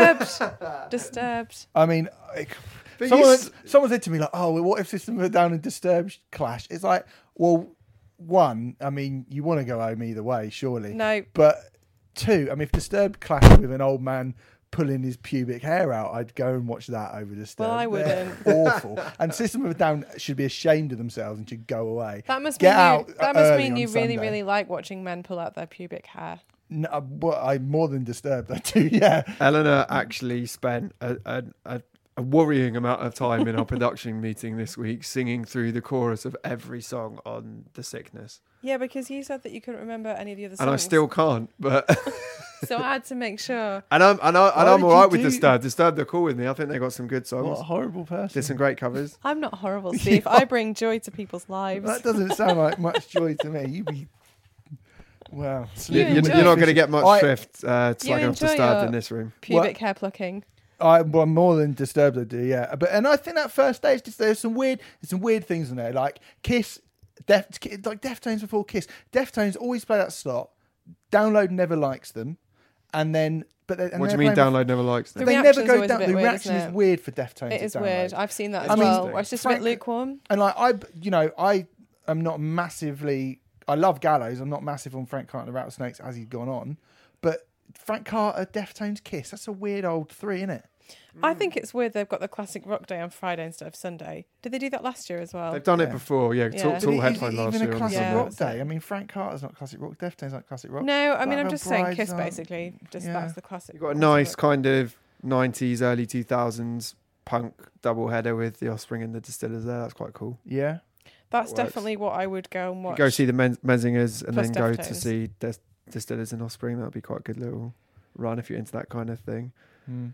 Disturbed. I mean, But someone said to me like, "Oh, well, what if System of a Down and Disturbed clash?" It's like, well, one, I mean, you want to go home either way, surely. No. But two, I mean, if Disturbed clashed with an old man pulling his pubic hair out, I'd go and watch that over Disturbed. Well, I They're wouldn't. awful. And System of a Down should be ashamed of themselves and should go away. That must Get mean out you, that must early mean on you really, Sunday. really like watching men pull out their pubic hair. No, well, I'm more than Disturbed, that too. Yeah. Eleanor actually spent a worrying amount of time in our production meeting this week singing through the chorus of every song on The Sickness. Yeah, because you said that you couldn't remember any of the other songs. And I still can't, but... So I had to make sure. And I'm did all you right with do- Disturbed. Disturbed are cool with me. I think they got some good songs. What a horrible person. Did some great covers. I'm not horrible, Steve. I bring joy to people's lives. That doesn't sound like much joy to me. You be... Well, You You're enjoy not it. going to get much I- shrift slagging off enjoy Disturbed your- in this room. Pubic hair plucking. Well, more than Disturbed, I do, yeah. And I think that first stage, there's some weird things in there, like Kiss, like Deftones before Kiss. Deftones always play that slot. Download never likes them, and then What do you mean Download never likes them? The They never reaction's go always a down. bit The weird, reaction isn't is it? weird for Deftones. It is at weird. Download. I've seen that as I mean, well. Where it's just a bit lukewarm. And like I am not massively. I love Gallows. I'm not massive on Frank Carter and the Rattlesnakes as he's gone on, but Frank Carter, Deftones, Kiss. That's a weird old three, isn't it? I think it's weird they've got the classic rock day on Friday instead of Sunday. Did they do that last year as well? They've done it Yeah. before, yeah. Yeah. Tall But But headline is it last even year. a classic Yeah. rock day. I mean, Frank Carter's not classic rock. Deftones not classic rock. No, I mean, Black I'm Veil just saying Brides Kiss aren't- basically. Just yeah. that's the classic. You've got a classic nice rock. kind of 90s, early 2000s punk double header with the Offspring and the Distillers there. That's quite cool. Yeah. That's That works. definitely what I would go and You watch. go see the Menzingers and Plus then go to Deftones. see Distillers and Offspring. That'd be quite a good little run if you're into that kind of thing. Hmm.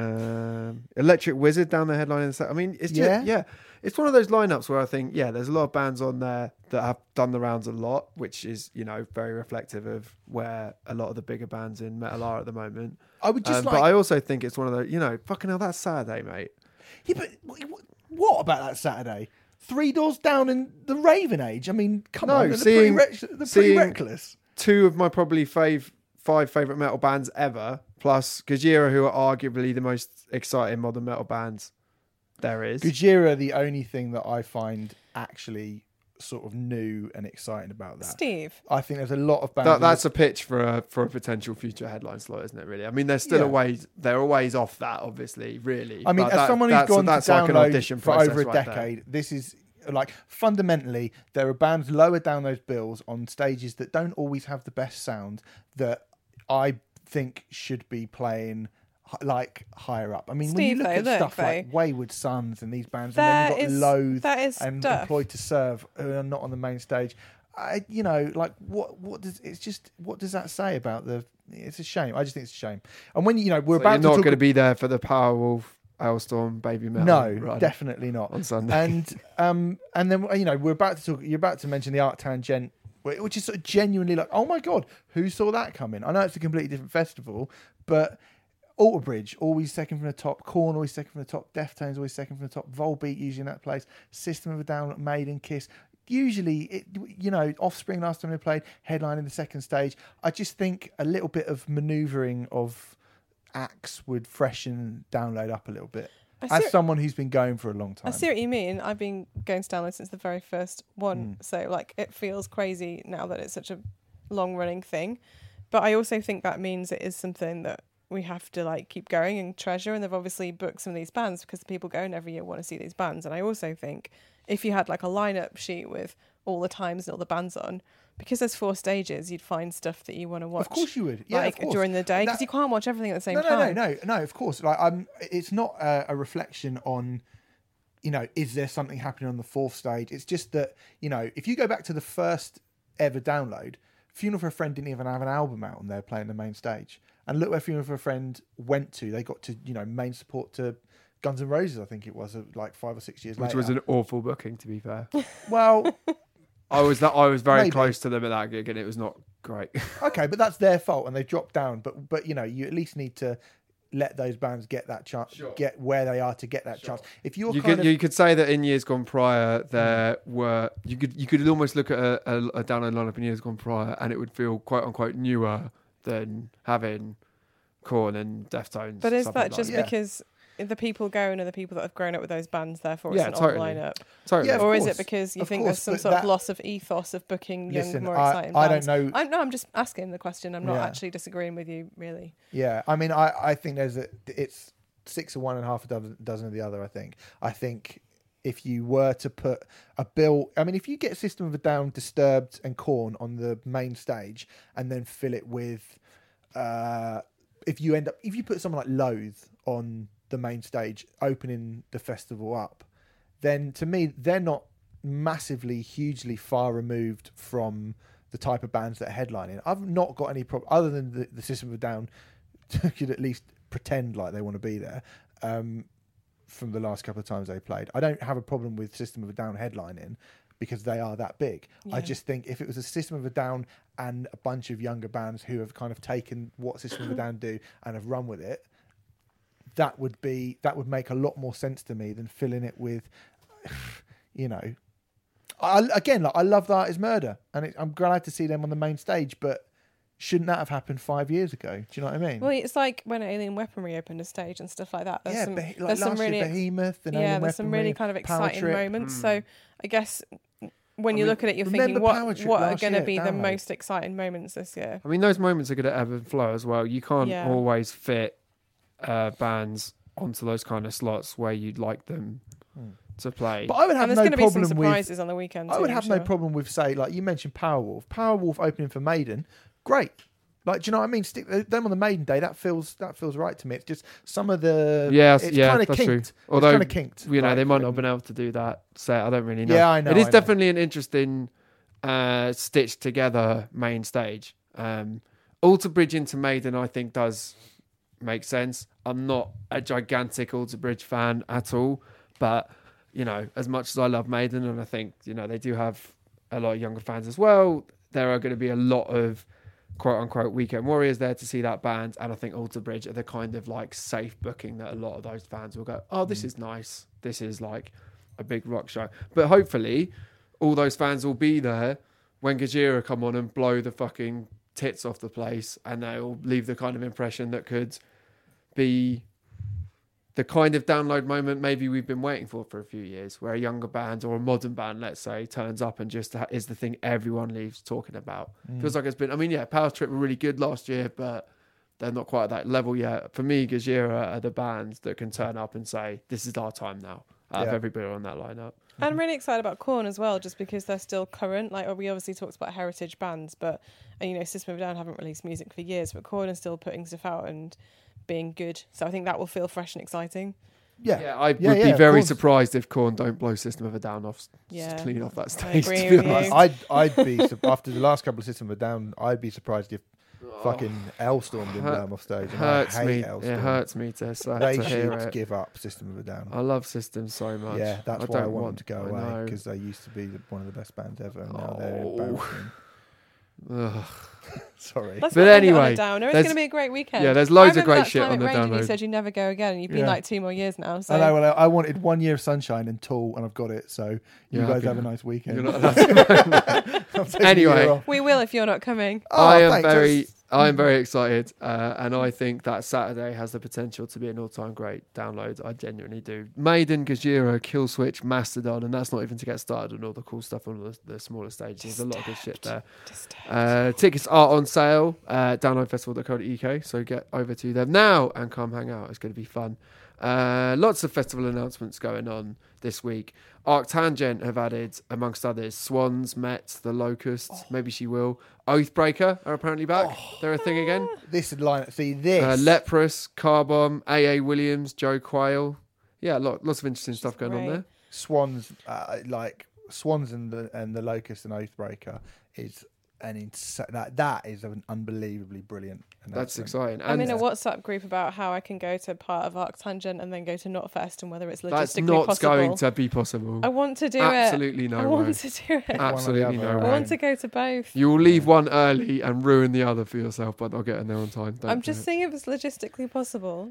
Electric Wizard down the headline. I mean, it's just, yeah, it's one of those lineups where I think, yeah, there's a lot of bands on there that have done the rounds a lot, which is, very reflective of where a lot of the bigger bands in metal are at the moment. I would just But I also think it's one of those, fucking hell, that's Saturday, mate. Yeah, but what about that Saturday? 3 Doors Down in the Raven Age. I mean, come No, on, they're seeing- pretty seeing- reckless. Two of my probably five favourite metal bands ever, plus Gojira, who are arguably the most exciting modern metal bands there is. Gojira are the only thing that I find actually sort of new and exciting about that. Steve. I think there's a lot of bands. That's a pitch for a potential future headline slot, isn't it? Really, I mean, they're still Yeah. they're a ways off that, obviously. Really, I mean, But as someone who's gone to that's like an download audition for process over a right there. decade, this is like fundamentally there are bands lower down those bills on stages that don't always have the best sound that I think should be playing like higher up. I mean, when you Steve, look though, at look, stuff like though. Wayward Sons and these bands, That and then is- you've got Loathe that is and stuff. Employed to Serve who are not on the main stage. What does that say about the? It's a shame. I just think it's a shame. And when we're So about you're to not talk going to be there for the Powerwolf, Hailstorm, Baby Metal. no, run definitely not. on Sunday. And then we're about to talk. You're about to mention the Art Tangent, which is sort of genuinely like, oh my god, who saw that coming? I know it's a completely different festival, but Alter Bridge always second from the top, Korn always second from the top, Deftones always second from the top, Volbeat usually in that place, System of a Down, Maiden, Kiss. Usually, Offspring last time they played, headline in the second stage. I just think a little bit of manoeuvring of acts would freshen Download up a little bit. As someone who's been going for a long time. I see what you mean. I've been going to download since the very first one. So it feels crazy now that it's such a long running thing. But I also think that means it is something that we have to keep going and treasure. And they've obviously booked some of these bands because the people going every year want to see these bands. And I also think if you had a lineup sheet with all the times and all the bands on, because there's 4 stages, you'd find stuff that you want to watch. Of course you would. Yeah, of course. during the day, because you can't watch everything at the same time. No, of course. It's not a reflection on, is there something happening on the 4th stage? It's just that, if you go back to the first ever Download, Funeral for a Friend didn't even have an album out and they're playing the main stage. And look where Funeral for a Friend went to. They got to, main support to Guns N' Roses, I think it was, 5 or 6 years Which later. was an awful booking, to be fair. Well, I was very Maybe. close to them at that gig, and it was not great. okay, but that's their fault and they've dropped down. But you at least need to let those bands get that chance, get where they are to get that chance. If you're You could say that in years gone prior, there were you could almost look at a download lineup in years gone prior, and it would feel quote unquote newer than having Korn and Deftones. But is something that like just that. because the people going are the people that have grown up with those bands, therefore it's Yeah, an totally. old lineup? Totally. Yeah, of Or is course. it because you Of think course, there's some but sort of that- loss of ethos of booking young, Listen, more I- exciting I bands? don't know- I'm just asking the question. I'm not Yeah. actually disagreeing with you, really. Yeah, I mean, I think it's 6 of one and half a dozen of the other. I think if you were to put a bill, I mean, if you get System of a Down, Disturbed, and Korn on the main stage, and then fill it with, if you put someone like Loathe on the main stage, opening the festival up, then to me they're not massively, hugely far removed from the type of bands that are headlining. I've not got any problem other than the System of a Down could at least pretend like they want to be there. From the last couple of times they played, I don't have a problem with System of a Down headlining because they are that big. Yeah. I just think if it was a System of a Down and a bunch of younger bands who have kind of taken what System of a Down do and have run with it, that would make a lot more sense to me than filling it with, you know. I love The Art Is Murder, and I'm glad to see them on the main stage, but shouldn't that have happened 5 years ago? Do you know what I mean? Well, it's like when Alien Weaponry opened a stage and stuff like that. There's Like some last really, year, Behemoth and Alien there's some Weaponry, really kind of Power exciting Trip. moments. So I guess when you look at it, you're remember thinking, Power what Trip are last going to year be at the Download? most exciting moments this year? I mean, those moments are going to ebb and flow as well. You can't Yeah. always fit bands onto those kind of slots where you'd like them to play. But I would have And there's no going to be some problem with. surprises on the weekend. I would too, have I'm no sure. problem with, say, like you mentioned, Powerwolf. Powerwolf opening for Maiden, great. Like, do you know what I mean? Stick them on the Maiden day. That feels right to me. It's just some of the it's kind of that's kinked. true. It's Although kind of kinked. you know, like, they might not have been able to do that set. I don't really know. Yeah, I know. It is I know. definitely an interesting stitched together main stage. Alter Bridge into Maiden, I think, does make sense. I'm not a gigantic Alter Bridge fan at all, but you know, as much as I love Maiden, and I think you know they do have a lot of younger fans as well, there are going to be a lot of quote unquote weekend warriors there to see that band, and I think Alter Bridge are the kind of like safe booking that a lot of those fans will go, oh, this is nice, this is like a big rock show. But hopefully all those fans will be there when Gojira come on and blow the fucking tits off the place, and they'll leave the kind of impression that could be the kind of Download moment maybe we've been waiting for a few years, where a younger band or a modern band, let's say, turns up and just is the thing everyone leaves talking about. Feels like it's been, I mean, yeah, Power Trip were really good last year, but they're not quite at that level yet. For me, Gojira are the bands that can turn up and say, this is our time now, out of everybody on that lineup. I'm really excited about Korn as well, just because they're still current. Like, we obviously talked about heritage bands, but you know, System of a Down haven't released music for years, but Korn is still putting stuff out and being good. So I think that will feel fresh and exciting. Yeah, I would be of very course. surprised if Korn don't blow System of a Down off, Yeah. clean off that I stage. agree To be with you. honest. I'd be after the last couple of System of a Down. I'd be surprised if fucking Hellstorm didn't blow them off stage. And Hurts I me. hate Hellstorm. It hurts me to They hear should it. give up System of a Down. I love System so much. Yeah, that's why I want them to go I away, know. because they used to be one of the best bands ever, and now they're Oh. embarrassing. Ugh. Sorry. Let's But not end it on anyway, a downer. It's there's- going to be a great weekend. yeah, there's loads I of remember great that shit time on the at Rage and You download. said you never go again, and you've been Yeah. like 2 more years now. So I know. Well, I wanted 1 year of sunshine and Tool, and I've got it. So you You're guys happy have a now. nice weekend. You're not allowed to- I'm taking a Anyway. year off. we will if you're not coming. Oh, I am thanks. very excited, and I think that Saturday has the potential to be an all-time great download. I genuinely do. Maiden, Gojira, Killswitch, Mastodon, and that's not even to get started on all the cool stuff on the smaller stages. There's a lot of good shit there. Tickets are on sale at downloadfestival.co.uk, so get over to them now and come hang out. It's going to be fun. Lots of festival announcements going on this week. Arctangent have added, amongst others, Swans, Met, The Locusts, Maybe She Will. Oathbreaker are apparently back. They're a thing again. This is line. See this. Leprous, Carbomb, AA Williams, Joe Quayle. Yeah, lots of interesting stuff going on great. there. Swans, Swans and the Locust and Oathbreaker is that is an unbelievably brilliant announcement. That's exciting. I'm in a And WhatsApp group about how I can go to part of Arctangent and then go to Knotfest, and whether it's logistically that's not possible. going to be possible. I want to do Absolutely it. no I way. want to do it. Absolutely no other. I way. want to go to both. You will leave one early and ruin the other for yourself by not getting there on time. Don't I'm do just it. seeing if it's logistically possible.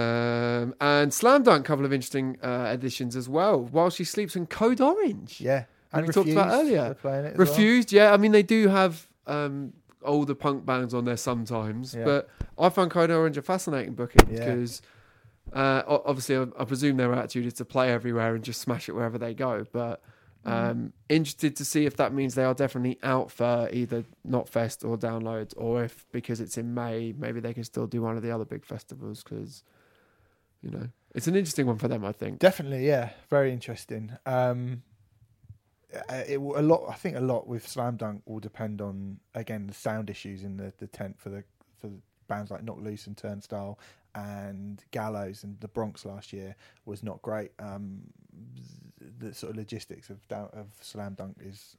And Slam Dunk, couple of interesting additions as well. While She Sleeps and Code Orange. Yeah, and we talked about Refused, earlier. they're playing it as Refused, yeah. I mean, they do have older punk bands on there sometimes, Yeah. but I find Code Orange a fascinating booking Yeah. because obviously I presume their attitude is to play everywhere and just smash it wherever they go. But interested to see if that means they are definitely out for either Knotfest or Download, or if because it's in May, maybe they can still do one of the other big festivals because, you know, it's an interesting one for them, I think. Definitely, yeah, very interesting. I think a lot with Slam Dunk will depend on, again, the sound issues in the tent for bands like Knock Loose and Turnstile and Gallows and the Bronx last year was not great. The sort of logistics of Slam Dunk is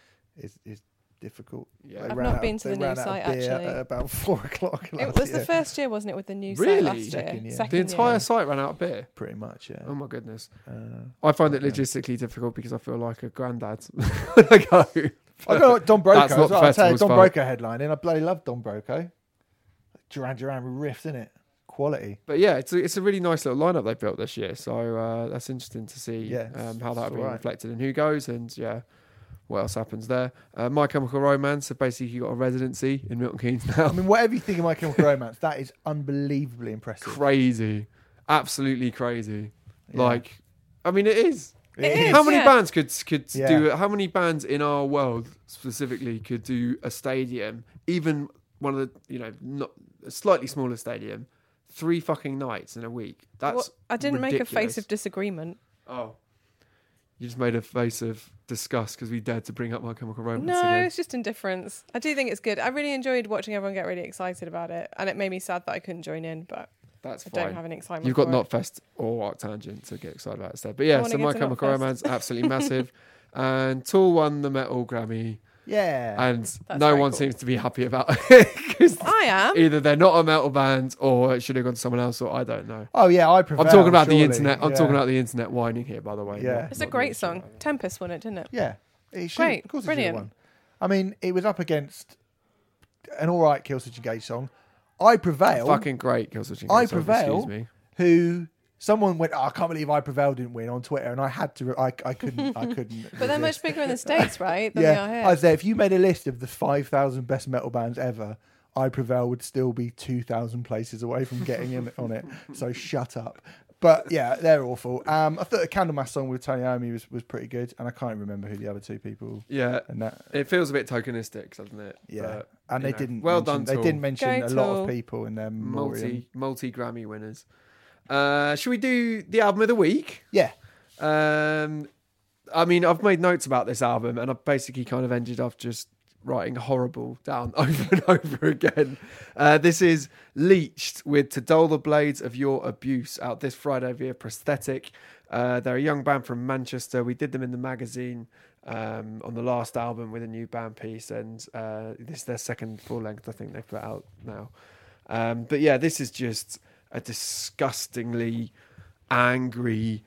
difficult. Yeah. I've not been to the new site actually. At about 4:00. It was the first year, wasn't it, with the new Really? site last year? Second year. The Second entire year. site ran out of beer. Pretty much, yeah. Oh my goodness. Uh, I find it logistically difficult because I feel like a granddad when I go. I don't like Don Broco. That's not the I'll tell you, festival's Don fault. Broco headlining. I bloody love Don Broco. Duran Duran riffs, in it. Quality. But yeah, it's a really nice little lineup they built this year. So that's interesting to see Yeah, how that'll it's be alright. reflected in who goes and what else happens there. My Chemical Romance. So basically, you got a residency in Milton Keynes now. I mean, whatever you think of My Chemical Romance, that is unbelievably impressive. Crazy, absolutely crazy. Yeah. Like, I mean, it is. It is, How many yeah. bands could Yeah. do it? How many bands in our world specifically could do a stadium, even one of the not a slightly smaller stadium, 3 fucking nights in a week? That's Well, I didn't make a ridiculous. face of disagreement. Oh, you just made a face of disgust because we dared to bring up My Chemical Romance No, again. it's just indifference. I do think it's good. I really enjoyed watching everyone get really excited about it, and it made me sad that I couldn't join in, but That's I fine. don't have any excitement. You've got for it. Knotfest or Arctangent to get excited about instead. But yeah, wanna so get My to Chemical Knotfest. Romance, absolutely massive. And Tool won the Metal Grammy, Yeah. and That's no very one cool. seems to be happy about it because I am. either they're not a metal band or it should have gone to someone else, or I don't know. Oh yeah, I prefer. I'm talking about the surely. internet. I'm Yeah. talking about the internet whining here, by the way. Yeah. not- It's a not great the song. actual- Tempest won it, didn't it? Yeah, it should. Great, Of course, brilliant. it should have won. I mean, it was up against an all right Killswitch Engage song. I Prevail, Fucking great, Killswitch Engage. I song, Prevail. Excuse me. who someone went, I can't believe I Prevail didn't win on Twitter, and I had to. I couldn't. I couldn't. But they're much resist. bigger in the States, right? Than they are Yeah, here. I say if you made a list of the 5,000 best metal bands ever, I Prevail would still be 2,000 places away from getting in on it. So shut up. But yeah, they're awful. I thought the Candlemass song with Tony Iommi was pretty good, and I can't remember who the other two people Yeah, and that. it feels a bit tokenistic, doesn't it? Yeah, But, and you they know, didn't. Well mention, done, They Tool. didn't mention Go a lot Tool. of people in their memoriam. multi Grammy winners. Should we do the album of the week? Yeah, I mean, I've made notes about this album, and I've basically kind of ended up just writing horrible down over and over again. This is Leached with To Dull the Blades of Your Abuse, out this Friday via Prosthetic. They're a young band from Manchester. We did them in the magazine on the last album with a new band piece, and this is their second full length I think they've put out now. But yeah, this is just a disgustingly angry,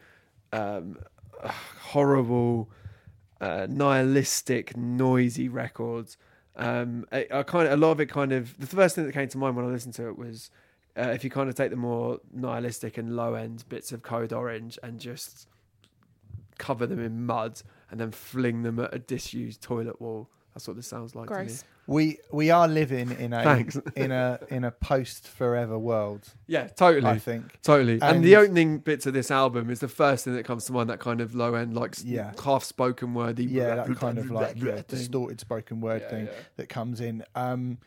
horrible, nihilistic, noisy record. I kind of, a lot of it kind of, the first thing that came to mind when I listened to it was if you kind of take the more nihilistic and low end bits of Code Orange and just cover them in mud and then fling them at a disused toilet wall. That's what this sounds like Gross. to me. we are living in a Thanks. in a post forever world. Yeah, totally. I think. Totally. And And- the opening bits of this album is the first thing that comes to mind, that kind of low end, like Yeah. half spoken wordy. Yeah, that kind of like thing. distorted spoken word Yeah, thing yeah. that comes in. I'm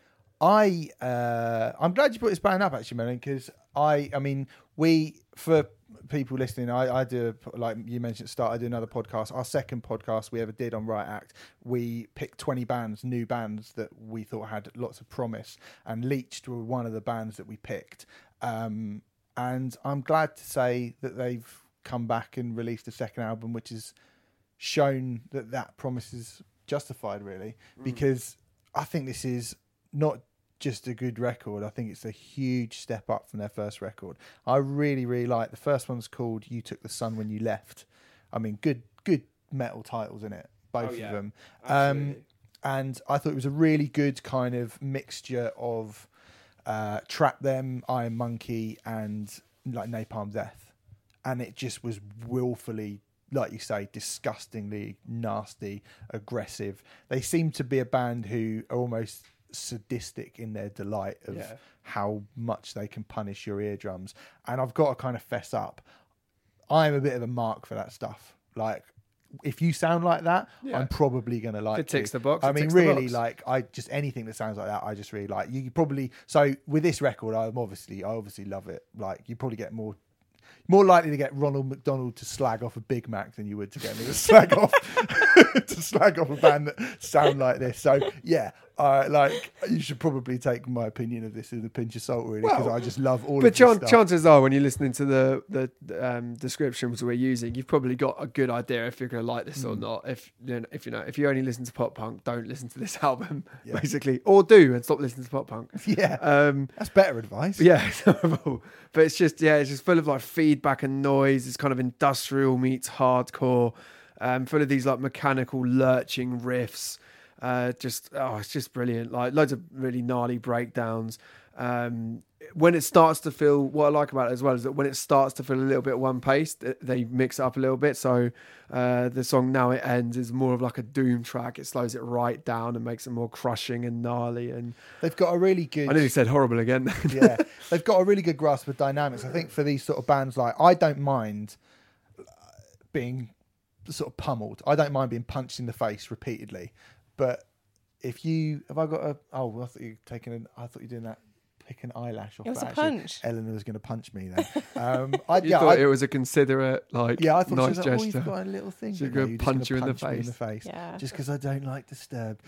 glad you put this band up actually, Melon, because I mean, for people listening, I do, like you mentioned at the start, I do another podcast. Our second podcast we ever did on Riot Act, we picked 20 bands, new bands that we thought had lots of promise, and Leached were one of the bands that we picked. And I'm glad to say that they've come back and released a second album, which has shown that promise is justified, really, because I think this is not just a good record. I think it's a huge step up from their first record. I really, really like the first one's called You Took the Sun When You Left. I mean, good metal titles in it, both of them. Absolutely. And I thought it was a really good kind of mixture of Trap Them, Iron Monkey, and like Napalm Death. And it just was willfully, like you say, disgustingly nasty, aggressive. They seem to be a band who are almost sadistic in their delight of how much they can punish your eardrums. And I've got to kind of fess up, I'm a bit of a mark for that stuff. Like, if you sound like that, I'm probably going to like If it ticks you. the box, I it mean, ticks the really, box. like, I just, anything that sounds like that, I just really like. You probably, so with this record, I obviously love it. Like, you probably get more likely to get Ronald McDonald to slag off a Big Mac than you would to get me to slag off to slag off a band that sound like this. So yeah, Like, you should probably take my opinion of this with a pinch of salt, really, because Well, I just love all But of this stuff. chances are, when you're listening to the descriptions we're using, you've probably got a good idea if you're going to like this or not. If you only listen to pop punk, don't listen to this album, Yeah. basically, or do and stop listening to pop punk. Yeah, that's better advice. Yeah, it's horrible. But it's just it's full of like feedback and noise. It's kind of industrial meets hardcore, full of these like mechanical lurching riffs. It's just brilliant. Like loads of really gnarly breakdowns. When it starts to feel, what I like about it as well is that when it starts to feel a little bit one paced, they mix it up a little bit. So the song Now It Ends is more of like a doom track. It slows it right down and makes it more crushing and gnarly. And They've got a really good. I nearly said horrible again. Yeah, they've got a really good grasp of dynamics. I think for these sort of bands, like, I don't mind being sort of pummeled. I don't mind being punched in the face repeatedly. But if you I thought you were doing that. Pick an eyelash off. It was a actually, punch. Eleanor was going to punch me then. You thought it was a considerate, like, I thought nice she was like, gesture. oh, you've got a little thing. She's No, gonna you're just punch you in the punch me in the face. face. Yeah. Just because I don't like Disturbed.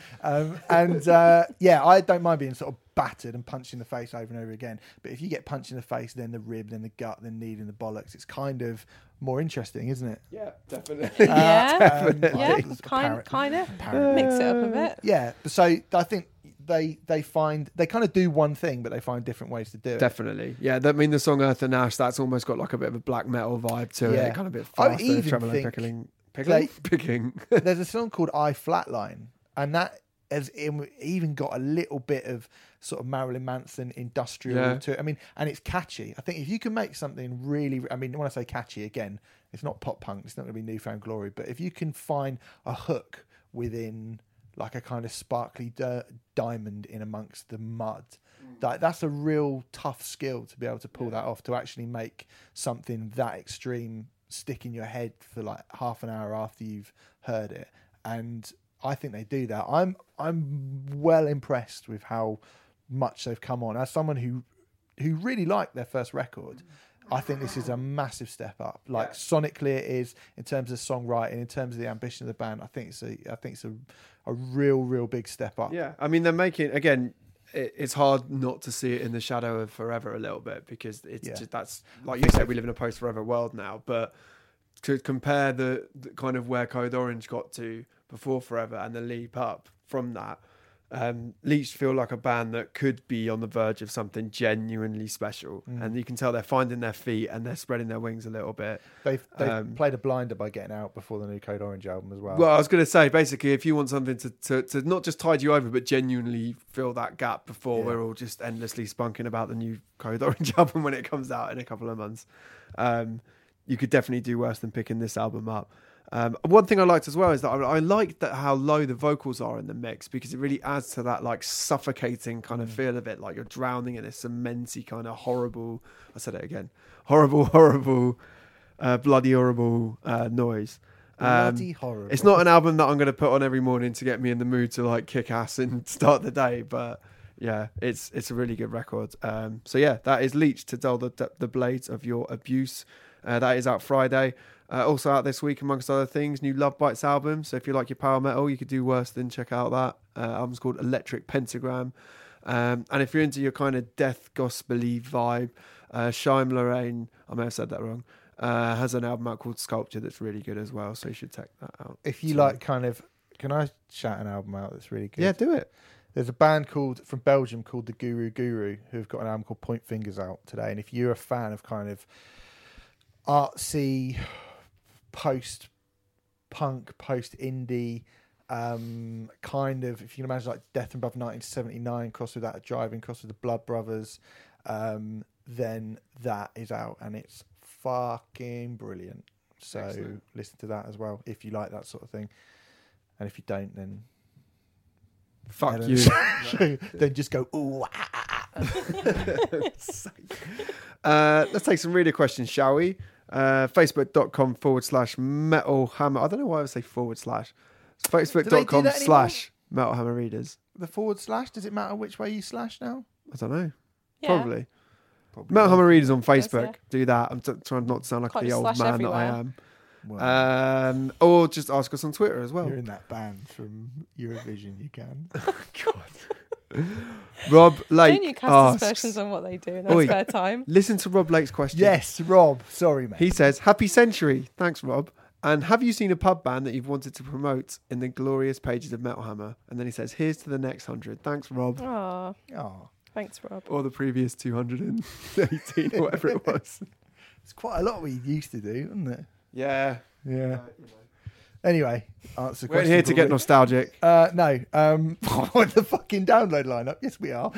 I don't mind being sort of battered and punched in the face over and over again. But if you get punched in the face, then the rib, then the gut, then knee, and the bollocks, it's kind of more interesting, isn't it? Yeah, definitely. Yeah. Yeah, it's kind of. apparent. Mix it up a bit. Yeah, so I think they kind of do one thing, but they find different ways to do it. Definitely. Yeah, the song Earth and Ash, that's almost got like a bit of a black metal vibe to Yeah. it. Kind of a bit I faster, even tremolo, think picking. There's a song called I Flatline, and that has even got a little bit of sort of Marilyn Manson industrial to it. I mean, and it's catchy. I think if you can make something really, I mean, when I say catchy, again, it's not pop punk, it's not going to be Newfound Glory, but if you can find a hook within like a kind of sparkly diamond in amongst the mud, that's a real tough skill to be able to pull that off, to actually make something that extreme stick in your head for like half an hour after you've heard it. And I think they do that. I'm well impressed with how much they've come on. As someone who really liked their first record, I think this is a massive step up. Like, sonically it is, in terms of songwriting, in terms of the ambition of the band. I think it's a real big step up. Yeah, I mean, they're making, again, it's hard not to see it in the shadow of Forever a little bit, because it's just, that's, like you said, we live in a post-Forever world now, but to compare the kind of where Code Orange got to before Forever and the leap up from that, Leech feel like a band that could be on the verge of something genuinely special, and you can tell they're finding their feet and they're spreading their wings a little bit. They've played a blinder by getting out before the new Code Orange album as well. Well, I was going to say, basically, if you want something to not just tide you over, but genuinely fill that gap before we're all just endlessly spunking about the new Code Orange album when it comes out in a couple of months, you could definitely do worse than picking this album up. One thing I liked as well is that I liked that how low the vocals are in the mix, because it really adds to that like suffocating kind of feel of it, like you're drowning in this cementy kind of horrible, I said it again, horrible, bloody horrible noise. Bloody horrible. It's not an album that I'm going to put on every morning to get me in the mood to like kick ass and start the day, but yeah, it's a really good record. So yeah, that is Leech, To Dull the Blades of Your Abuse. That is out Friday. Also out this week, amongst other things, new Love Bites album. So if you like your power metal, you could do worse than check out that. Album's called Electric Pentagram. And if you're into your kind of death gospel-y vibe, Shaim Lorraine, I may have said that wrong, has an album out called Sculpture that's really good as well. So you should check that out. If you like kind of, can I shout an album out that's really good? Yeah, do it. There's a band from Belgium called the Guru Guru, who've got an album called Point Fingers out today. And if you're a fan of kind of artsy, post-punk, post-indie, kind of, if you can imagine like Death and Above 1979, cross with that, Driving, cross with the Blood Brothers, then that is out, and it's fucking brilliant. So Excellent. Listen to that as well, if you like that sort of thing. And if you don't, then Fuck then- you. then just go, ooh, Let's take some reader questions, shall we? Facebook.com/Metal Hammer. I don't know why I would say / It's Facebook.com/Metal Hammer Readers. the /. Does it matter which way you slash now? I don't know. Yeah. Probably. Metal Hammer Readers on Facebook. yeah. Do that. I'm trying not to sound like Can't the just old slash man everywhere. that I am. Well, Or just ask us on Twitter as well. you're in that band from Eurovision. You can. Rob Don't Lake you cast asks, aspersions on what they do in their Oi. spare time? listen to Rob Lake's question. Yes, Rob. Sorry, mate. He says, Happy Century. Thanks, Rob. And have you seen a pub band that you've wanted to promote in the glorious pages of Metal Hammer? And then he says, here's to the next 100. Thanks, Rob. Aw, Oh, thanks, Rob. Or the previous 218 or whatever it was. it's quite a lot we used to do, isn't it? Yeah. Yeah. Anyway, answer the We're question. here to get probably. nostalgic. No. With the fucking download lineup. Yes, we are.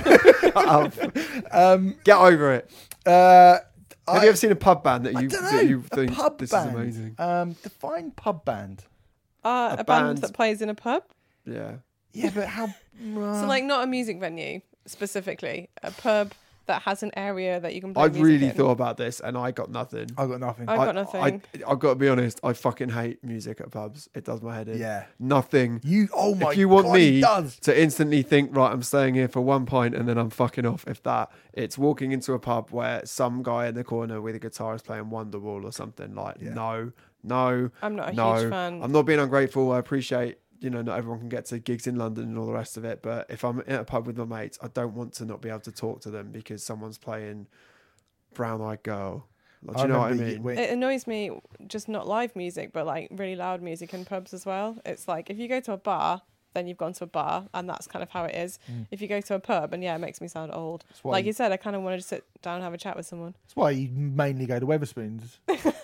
Get over it. Have you ever seen a pub band that I you, don't that know. you A think pub this band. is amazing? Define pub band. A band- band that plays in a pub? Yeah. Yeah, but how? So, like, not a music venue specifically, a pub that has an area that you can play I've music really in. thought about this and I got nothing. I got nothing. I've got nothing. I've got to be honest, I fucking hate music at pubs. It does my head in. Yeah. Nothing. You. Oh my. If you want God, it me does. to instantly think, right, I'm staying here for 1 pint and then I'm fucking off, if that, it's walking into a pub where some guy in the corner with a guitar is playing Wonderwall or something. Like, Yeah. no. I'm not a No. huge fan. I'm not being ungrateful. I appreciate, not everyone can get to gigs in London and all the rest of it. But if I'm in a pub with my mates, I don't want to not be able to talk to them because someone's playing Brown Eyed Girl. Like, do you know what I remember mean? when- It annoys me, just not live music, but like really loud music in pubs as well. It's like if you go to a bar, then you've gone to a bar, and that's kind of how it is. If you go to a pub, and yeah, it makes me sound old. That's why Like you said, I kind of wanted to sit down and have a chat with someone. That's why you mainly go to Weatherspoons.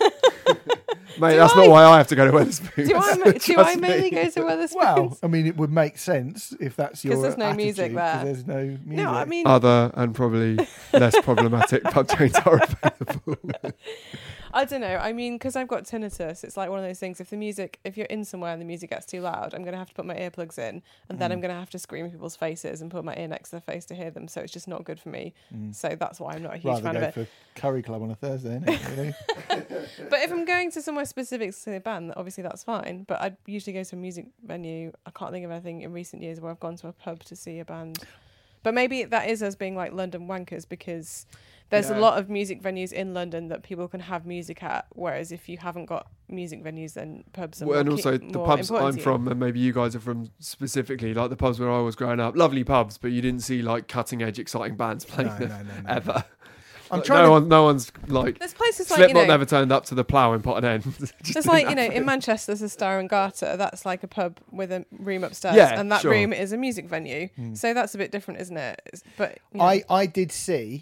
Mate, Do that's I- not why I have to go to Weatherspoons. Do I Trust mainly me. go to Weatherspoons? Well, I mean, it would make sense if that's your 'Cause there's no attitude, music 'cause there. There's no music. No, I mean, Other and probably less problematic pub chains are available. I don't know. I mean, because I've got tinnitus, it's like one of those things. If you're in somewhere and the music gets too loud, I'm going to have to put my earplugs in, and then I'm going to have to scream in people's faces and put my ear next to their face to hear them. So it's just not good for me. So that's why I'm not a huge Rather fan go of it. for Curry Club on a Thursday, innit? Really? But if I'm going to somewhere specific to see a band, obviously that's fine. But I'd usually go to a music venue. I can't think of anything in recent years where I've gone to a pub to see a band. But maybe that is us being like London wankers, because there's Yeah. a lot of music venues in London that people can have music at. Whereas if you haven't got music venues, then pubs are Well, and more also key- the more pubs important I'm to you. from, and maybe you guys are from specifically, like the pubs where I was growing up, lovely pubs, but you didn't see like cutting edge, exciting bands playing No, them no. ever. I'm Like, trying to. no one's like There's places like, Slipknot never turned up to the Plough in Pot End. Just there's didn't like, happen. in Manchester, there's a Star and Garter. That's like a pub with a room upstairs. Yeah, and that sure. room is a music venue. So that's a bit different, isn't it? But you know. I did see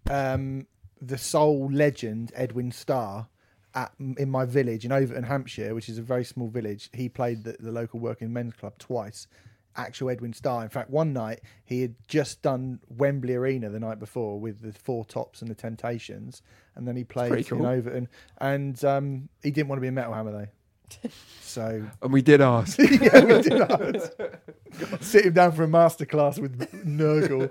the soul legend Edwin Starr in my village in Overton, Hampshire, which is a very small village. He played the local working men's club twice. Actual Edwin Starr. In fact, one night he had just done Wembley Arena the night before with the Four Tops and the Temptations, and then he played pretty cool. in Overton. And he didn't want to be in Metal Hammer though. So And we did ask. yeah, we did ask. Sit him down for a masterclass with Nurgle.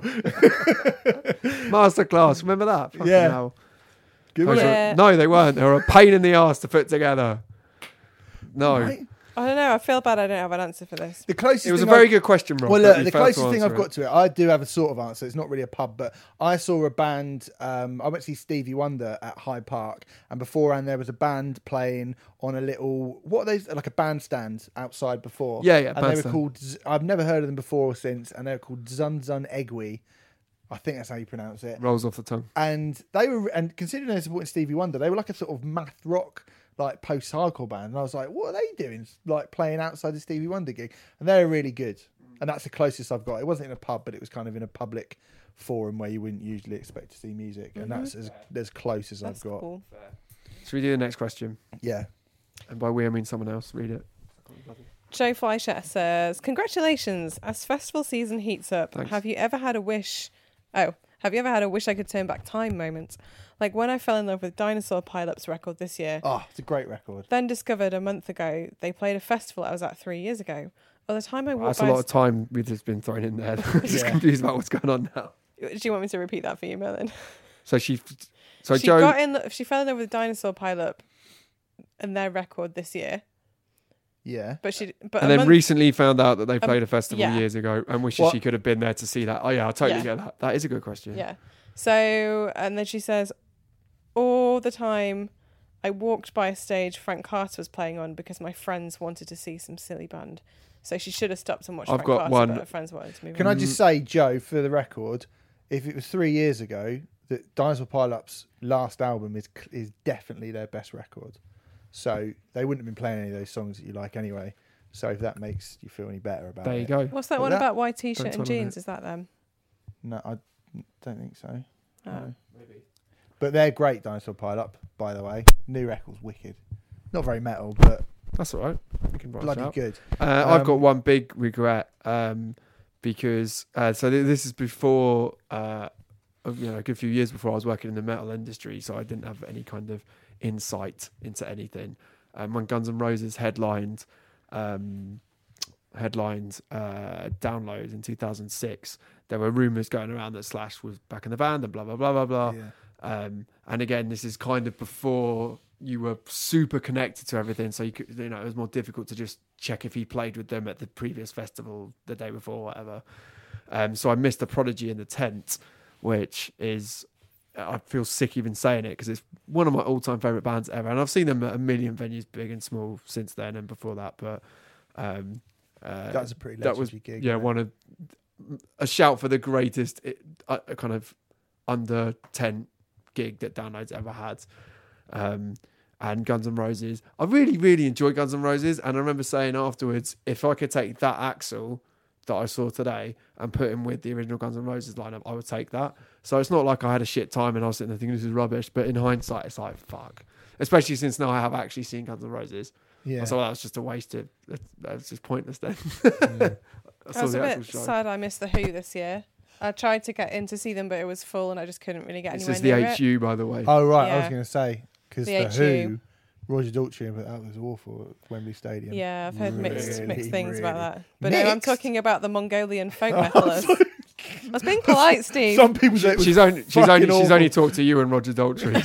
Masterclass, remember that? Fucking Yeah. hell. Good Those one. Yeah. were- no, they weren't. They were a pain in the ass to put together. No. Right? I don't know. I feel bad I don't have an answer for this. The closest It was a thing very I- good question, Rob. Well, but look, you the failed to closest thing answer I've got to it, I do have a sort of answer. It's not really a pub, but I saw a band. I went to see Stevie Wonder at Hyde Park, and beforehand there was a band playing on a little, what are those, like a bandstand outside before. Yeah, yeah, And they were bandstand. called, I've never heard of them before or since, and they were called Zun Zun Egwi. I think that's how you pronounce it. Rolls off the tongue. And they were, and considering they're supporting Stevie Wonder, they were like a sort of math rock, like post-hardcore band. And I was like, what are they doing? Like playing outside the Stevie Wonder gig. And they're really good. And that's the closest I've got. It wasn't in a pub, but it was kind of in a public forum where you wouldn't usually expect to see music. And that's as close as That's I've got. cool. Should we do the next question? Yeah. And by we, I mean someone else. Read it. Joe Fleischer says, "Congratulations! As festival season heats up, Thanks. have you ever had a wish? Have you ever had a wish I could turn back time moment? Like when I fell in love with Dinosaur Pileups record this year, Oh, it's a great record. then discovered a month ago they played a festival I was at 3 years ago. By the time I walked That's a by, lot of time we've just been thrown in there. I'm just Yeah. confused about what's going on now. do you want me to repeat that for you, Merlin? So she she Joe. she fell in love with Dinosaur Pileup and their record this year, Yeah. but And a then month, recently found out that they played a festival yeah. years ago and wishes What? she could have been there to see that. Oh yeah, I totally Yeah. get that. That is a good question. yeah. So and then she says, all the time I walked by a stage Frank Carter was playing on because my friends wanted to see some silly band. So she should have stopped and watched I've Frank got Carter, one- but her friends wanted to move Can on. I just say, Joe, for the record, if it was 3 years ago, that Dinosaur Pile-Up's last album is definitely their best record. So they wouldn't have been playing any of those songs that you like anyway. So if that makes you feel any better about There it. you go. What's that What one was that? about white t-shirt Don't and tell them jeans? it. Is that them? No, I don't think so. Oh. No. But they're great, Dinosaur Pile-Up, by the way. New record's wicked. Not very metal, but That's all right. We can branch bloody out. good. I've got one big regret because this is before a good few years before I was working in the metal industry, so I didn't have any kind of insight into anything. When Guns N' Roses headlined Download in 2006, there were rumours going around that Slash was back in the band and blah blah blah blah blah. Yeah. And again, this is kind of before you were super connected to everything, so it was more difficult to just check if he played with them at the previous festival the day before or whatever. So I missed the Prodigy in the Tent, which is, I feel sick even saying it because it's one of my all-time favourite bands ever, and I've seen them at a million venues, big and small, since then and before that. But That was a pretty that was legendary gig. yeah, wasn't one of a shout for the greatest kind of under 10 gig that Download's ever had. And Guns N' Roses, I really, really enjoy Guns N' Roses, and I remember saying afterwards, if I could take that Axl that I saw today and put him with the original Guns N' Roses lineup, I would take that. So it's not like I had a shit time and I was sitting there thinking this is rubbish, but in hindsight, it's like, fuck. Especially since now I have actually seen Guns N' Roses. it? Yeah. I thought that was just a waste of, that was just pointless then. Mm. I I was a actual bit show. sad I missed the Who this year. I tried to get in to see them, but it was full and I just couldn't really get This anywhere is the near it. HU, by the way. Oh, right. I was Yeah. going to say, because The the HU. Who, Roger Daltrey, but that was awful at Wembley Stadium. Yeah, I've heard mixed Really, things about really. that. But no, I'm Mixed? talking about the Mongolian folk metalers. I was being polite, Steve. Some people say it was She's only fucking only talked to you and Roger Daltrey.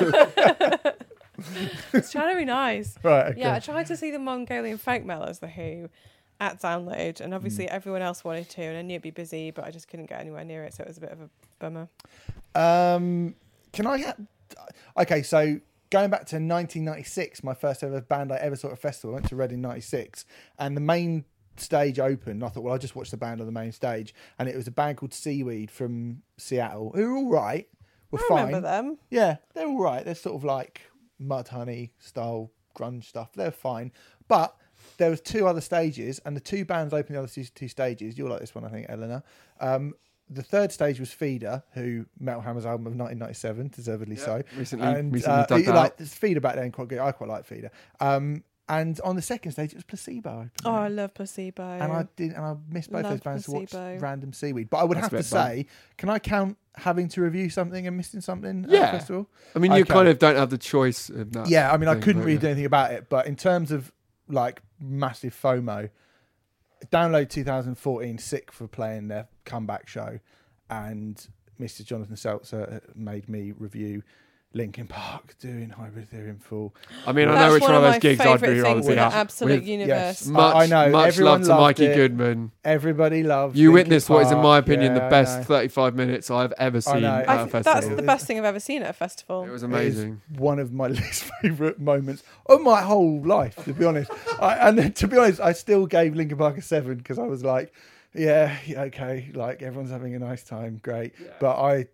I was trying to be nice. right. Okay. Yeah, I tried to see the Mongolian folk metalers, the Who, at Download, and obviously everyone else wanted to, and I knew it'd be busy, but I just couldn't get anywhere near it, so it was a bit of a bummer. Can I get? Okay, so going back to 1996, my first ever band I ever saw at a festival. I went to Reading '96, and the main stage opened. I thought, well, I'll just watch the band on the main stage, and it was a band called Seaweed from Seattle, who were all right. Were I fine. remember them. Yeah, they're all right. They're sort of like Mudhoney style grunge stuff. They're fine, but there was two other stages, and the two bands opened the other two stages. You'll like this one, I think, Eleanor. The third stage was Feeder, who Metal Hammer's album of 1997, deservedly so. Recently And dug that out. Feeder back then, quite good. I quite like Feeder. And on the second stage, it was Placebo. opening. Oh, I love Placebo. And I missed both Love those bands to Placebo. watch Random Seaweed. But I would That's have a to bit bad. say, can I count having to review something and missing something at Yeah. a festival? I mean, you Okay. kind of don't have the choice of that. Yeah, I mean, I thing, couldn't but really yeah. do anything about it. But in terms of like massive FOMO, Download 2014, sick for playing their comeback show, and Mr. Jonathan Seltzer made me review Linkin Park doing Hybrid Theory Full. I mean, I That's know which one of my those gigs I'd favourite really rather things be in the at. absolute With universe. Yes. much, I know, much everyone love to loved Mikey it. Goodman. Everybody loves You Linkin witnessed what is, in my Park. opinion, Yeah, the I best know. 35 minutes I've ever seen know. at I a think festival. that's the best thing I've ever seen at a festival. It was It is amazing. one of my least favourite moments of my whole life, to be honest. To be honest, I still gave Linkin Park a 7 because I was like, yeah, okay, like everyone's having a nice time, great. But I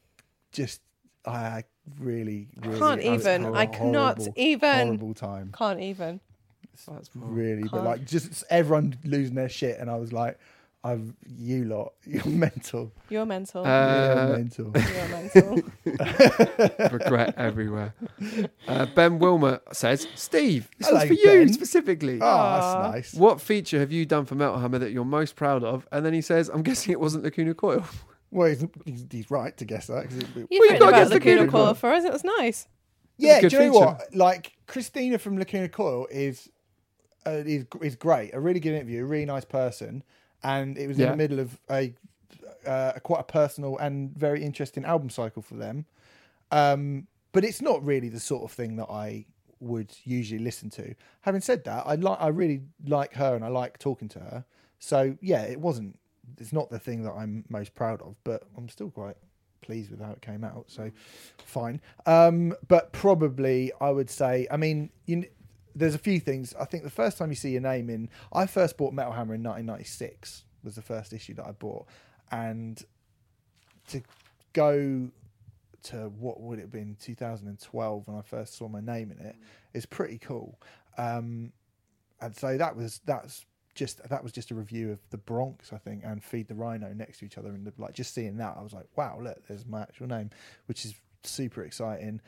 really, really Can't it was even. a I cannot horrible, even. horrible time. Can't even. That's poor. Really, but Can't. like just everyone losing their shit, and I was like, you lot, you're mental. You're mental. You're mental. You're mental. Regret everywhere. Ben Wilmer says, Steve, this Hello, was for you Ben. specifically. Oh, Aw. that's nice. What feature have you done for Metal Hammer that you're most proud of? And then he says, I'm guessing it wasn't Lacuna Coil. Well, he's right to guess that. 'cause You've you written gotta about guess the Lacuna Lacuna Coil Coil. for us. It was nice. Yeah, good do you know feature. what? Like Christina from Lacuna Coil is great. A really good interview. A really nice person, and it was in Yeah. the middle of a quite a personal and very interesting album cycle for them. But it's not really the sort of thing that I would usually listen to. Having said that, I really like her and I like talking to her. So yeah, it's not the thing that I'm most proud of, but I'm still quite pleased with how it came out. So fine. But probably I would say, I mean, there's a few things. I think the first time you see your name in, I first bought Metal Hammer in 1996 was the first issue that I bought. And to go to what would it have been 2012 when I first saw my name in it is pretty cool. And so that was just a review of the Bronx, I think, and Feed the Rhino next to each other, and like just seeing that, I was like, wow, look, there's my actual name, which is super exciting.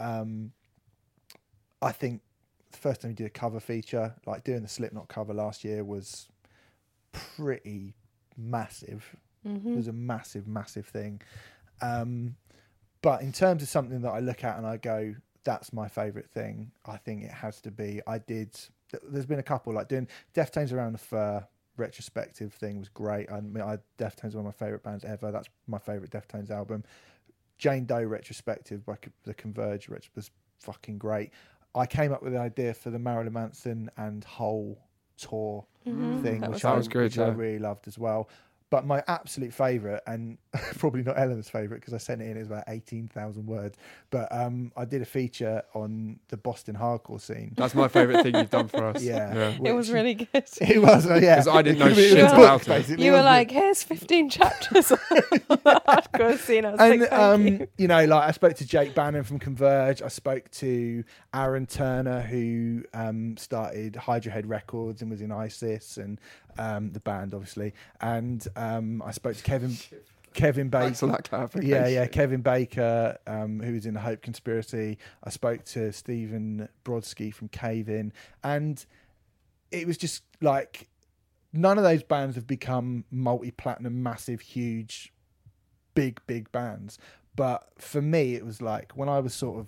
I think the first time you did a cover feature, like doing the Slipknot cover last year, was pretty massive. Mm-hmm. It was a massive thing. But in terms of something that I look at and I go, that's my favourite thing, I think it has to be, there's been a couple, like doing Deftones Around the Fur retrospective thing was great. I mean, Deftones are one of my favourite bands ever. That's my favourite Deftones album. Jane Doe retrospective by the Converge was fucking great. I came up with the idea for the Marilyn Manson and Hole tour thing, which I really loved as well. But my absolute favourite, and probably not Eleanor's favourite because I sent it in, it was about 18,000 words. But I did a feature on the Boston hardcore scene. That's my favourite thing you've done for us. Yeah. It was really good. It was, yeah. Because I didn't know shit about it. You were like, here's 15 chapters on the hardcore scene. I was like, thank you. You know, like I spoke to Jake Bannon from Converge. I spoke to Aaron Turner, who started Hydra Head Records and was in ISIS and the band, obviously. And I spoke to Kevin Baker. Thanks for that clarification. Yeah, Kevin Baker, who was in the Hope Conspiracy. I spoke to Stephen Brodsky from Cave In, and it was just like none of those bands have become multi-platinum, massive, huge, big bands. But for me, it was like when I was sort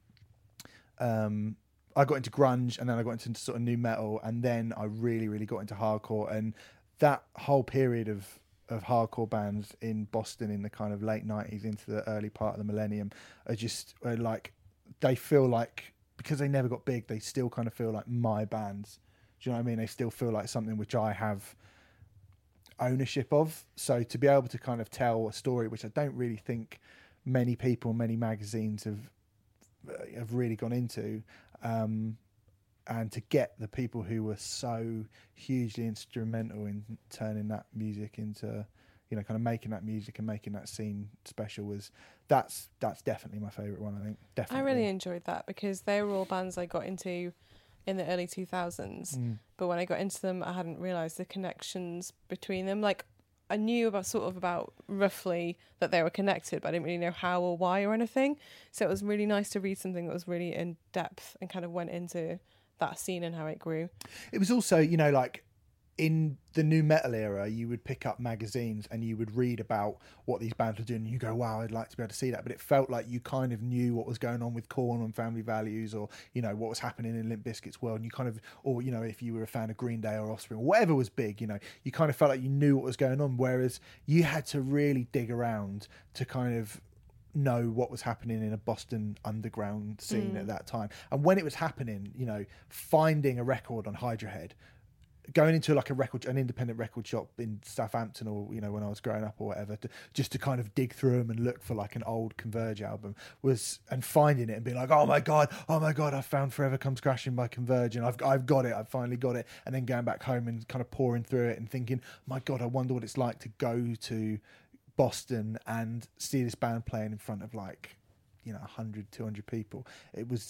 of I got into grunge, and then I got into sort of new metal, and then I really got into hardcore, and that whole period of hardcore bands in Boston in the kind of late 90s into the early part of the millennium are like, they feel like, because they never got big, they still kind of feel like my bands. Do you know what I mean? They still feel like something which I have ownership of. So to be able to kind of tell a story, which I don't really think many people, many magazines have really gone into, and to get the people who were so hugely instrumental in turning that music into, you know, kind of making that music and making that scene special, that's definitely my favourite one, I think. Definitely. I really enjoyed that because they were all bands I got into in the early 2000s. But when I got into them, I hadn't realised the connections between them. Like, I knew about roughly that they were connected, but I didn't really know how or why or anything. So it was really nice to read something that was really in depth and kind of went into that scene and how it grew. It was also, you know, like in the new metal era, you would pick up magazines and you would read about what these bands were doing, and you go, wow, I'd like to be able to see that. But it felt like you kind of knew what was going on with Korn and Family Values, or, you know, what was happening in Limp Bizkit's world. And you kind of, or, you know, if you were a fan of Green Day or Offspring or whatever was big, you know, you kind of felt like you knew what was going on. Whereas you had to really dig around to kind of know what was happening in a Boston underground scene at that time. And when it was happening, you know, finding a record on Hydra Head, going into like an independent record shop in Southampton, or, you know, when I was growing up or whatever, just to kind of dig through them and look for like an old Converge album and finding it and being like, oh my god, I found Forever Comes Crashing by Converge, and I've got it, I've finally got it. And then going back home and kind of pouring through it and thinking, my god, I wonder what it's like to go to Boston and see this band playing in front of, like, you know, 100, 200 people. It was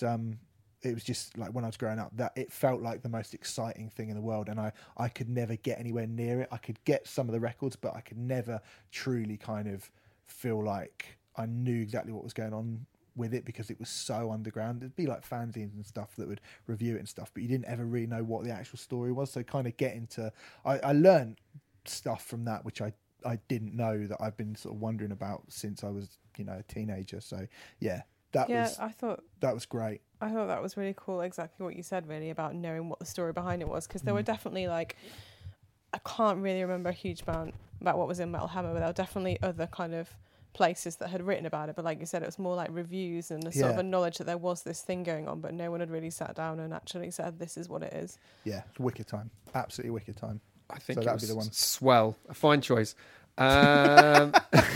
just like, when I was growing up, that it felt like the most exciting thing in the world, and I could never get anywhere near it. I could get some of the records, but I could never truly kind of feel like I knew exactly what was going on with it, because it was so underground. It'd be like fanzines and stuff that would review it and stuff, but you didn't ever really know what the actual story was. So kind of I learned stuff from that which I didn't know, that I've been sort of wondering about since I was, you know, a teenager. So I thought that was great. I thought that was really cool, exactly what you said, really, about knowing what the story behind it was, because there were definitely, like, I can't really remember a huge amount about what was in Metal Hammer, but there were definitely other kind of places that had written about it. But like you said, it was more like reviews and a sort of a knowledge that there was this thing going on, but no one had really sat down and actually said, this is what it is. Yeah, it's a wicked time. Absolutely wicked time. I think so it that'd was be the one. Swell. A fine choice.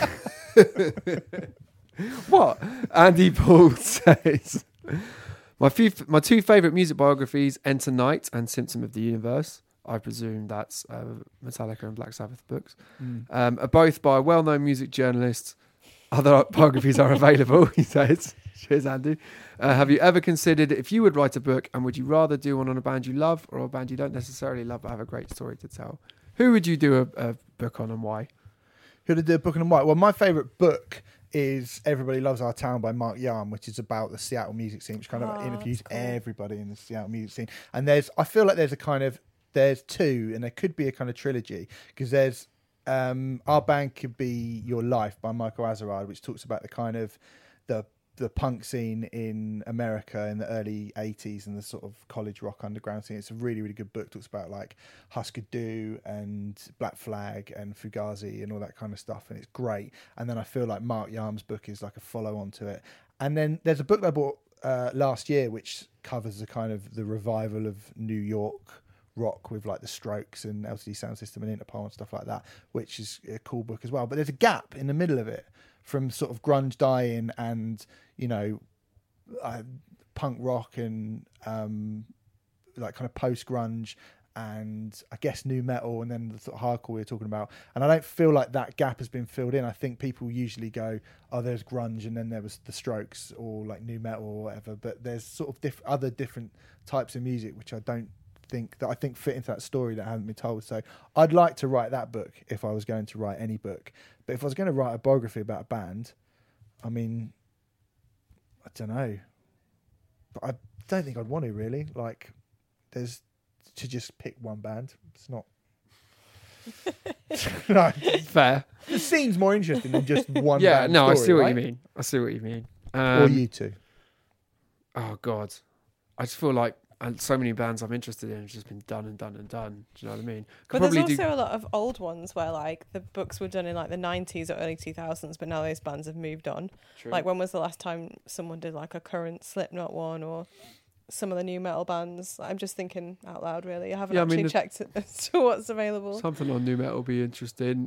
What? Andy Paul says, my two favourite music biographies, Enter Night and Symptom of the Universe. I presume that's Metallica and Black Sabbath books. Are both by well-known music journalists. Other biographies are available, he says. Cheers, Andy. Have you ever considered if you would write a book, and would you rather do one on a band you love or a band you don't necessarily love but have a great story to tell? Who would you do a book on and why? Who would do a book on and why? Well, my favourite book is Everybody Loves Our Town by Mark Yarm, which is about the Seattle music scene, which kind of interviews everybody in the Seattle music scene. And I feel like there's two, and there could be a kind of trilogy, because there's Our Band Could Be Your Life by Michael Azerrad, which talks about the kind of the punk scene in America in the early 80s and the sort of college rock underground scene. It's a really, really good book. Talks about like Husker Du and Black Flag and Fugazi and all that kind of stuff, and it's great. And then I feel like Mark Yarm's book is like a follow-on to it. And then there's a book that I bought last year which covers the kind of the revival of New York rock with like the Strokes and LCD Sound System and Interpol and stuff like that, which is a cool book as well. But there's a gap in the middle of it from sort of grunge dying and, you know, punk rock and like kind of post grunge and I guess new metal and then the sort of hardcore we were talking about. And I don't feel like that gap has been filled in. I think people usually go, oh, there's grunge and then there was the Strokes or like new metal or whatever. But there's sort of other different types of music which I think fit into that story that hasn't been told. So I'd like to write that book if I was going to write any book. But if I was going to write a biography about a band, I mean, I don't know. But I don't think I'd want to really. Like, there's to just pick one band. It's not. No. Fair. The scene's more interesting than just one. Yeah, band no, story, I see what right? you mean. I see what you mean. Or you two. Oh God, I just feel like so many bands I'm interested in have just been done and done and done. Do you know what I mean? But there's also a lot of old ones where like the books were done in like the 90s or early 2000s, but now those bands have moved on. True. Like when was the last time someone did like a current Slipknot one or some of the new metal bands? I'm just thinking out loud, really. I haven't checked as to what's available. Something on new metal will be interesting.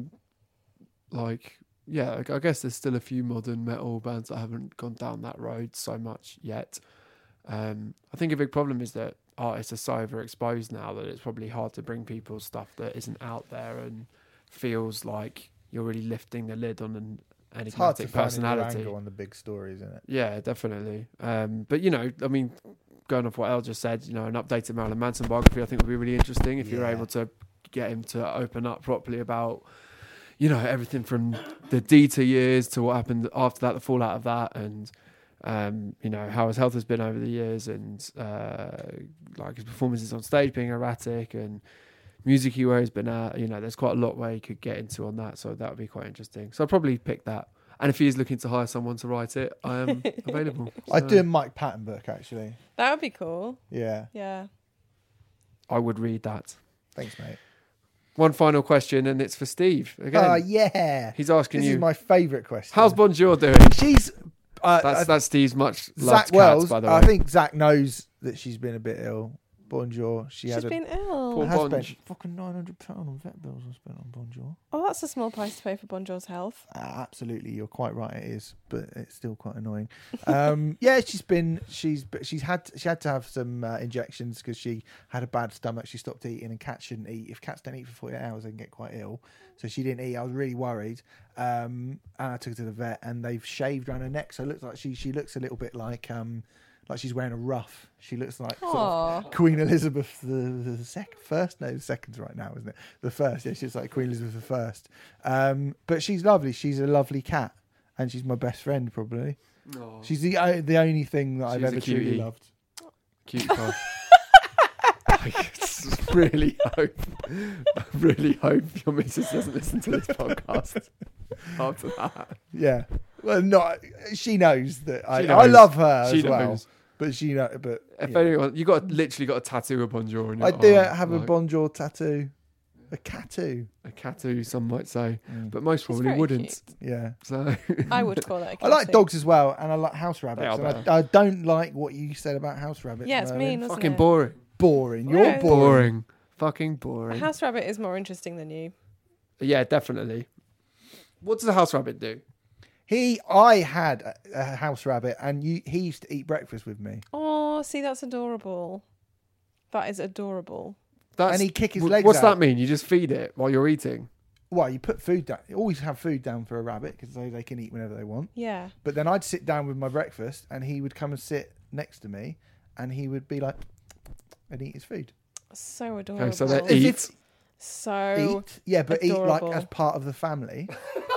I guess there's still a few modern metal bands that haven't gone down that road so much yet. I think a big problem is that artists are so overexposed now that it's probably hard to bring people stuff that isn't out there and feels like you're really lifting the lid on an enigmatic personality. It's hard to find angle on the big stories, isn't it? Yeah, definitely. But you know, I mean, going off what El just said, you know, an updated Marilyn Manson biography I think would be really interesting if you're able to get him to open up properly about, you know, everything from the Dieter years to what happened after that, the fallout of that, and you know, how his health has been over the years, and like his performances on stage being erratic, and music he where he's been at. You know, there's quite a lot where he could get into on that, so that would be quite interesting. So I'll probably pick that. And if he is looking to hire someone to write it, I am available. I'd do a Mike Patton book, actually. That would be cool. Yeah. Yeah. I would read that. Thanks, mate. One final question, and it's for Steve. Again, Oh, yeah. he's asking This you, is my favourite question. how's Bonjour doing? She's... That's Steve's much loved Zach Wells, cat, by the way. I think Zach knows that she's been a bit ill. Bonjour. She's been ill. Poor has Bonj. spent fucking £900 on vet bills I spent on Bonjour. Oh, that's a small price to pay for Bonjour's health. Absolutely, you're quite right. It is, but it's still quite annoying. Yeah, she had to have some injections because she had a bad stomach. She stopped eating, and cats shouldn't eat. If cats don't eat for 48 hours, they can get quite ill. So she didn't eat. I was really worried, and I took her to the vet, and they've shaved around her neck, so it looks like she looks a little bit like she's wearing a ruff. She looks like sort of Queen Elizabeth the second right now, isn't it? The first, yeah, she's like Queen Elizabeth I. But she's lovely. She's a lovely cat, and she's my best friend probably. Oh, She's the only thing that I've She's ever a cutie. truly loved. cute pie. I really hope your missus doesn't listen to this podcast after that. Yeah, well, she knows that I knows. love her She as well. knows. But she know, but If yeah. anyone, you literally got a tattoo of Bonjour on your I do arm, have a like, Bonjour tattoo, a tattoo. a tattoo, some might say, Mm. but most She's probably very wouldn't. Yeah, So I would call it a I like catsuit. dogs as well, and I like house rabbits. are And better. I don't like what you said about house rabbits. Yeah, it's Merlin. mean, wasn't fucking it? boring. Boring. You're Yeah. boring. Boring. Fucking A boring. house rabbit is more interesting than you. Yeah, definitely. What does a house rabbit do? I had a house rabbit, and he used to eat breakfast with me. Oh, see, that's adorable. That is adorable. And he'd kick his legs What's out. that mean? You just feed it while you're eating? Well, you put food down. You always have food down for a rabbit because they can eat whenever they want. Yeah. But then I'd sit down with my breakfast, and he would come and sit next to me, and he would be like, and eat his food. So adorable. Okay, so they As eat. if So eat, yeah, but adorable. eat like as part of the family.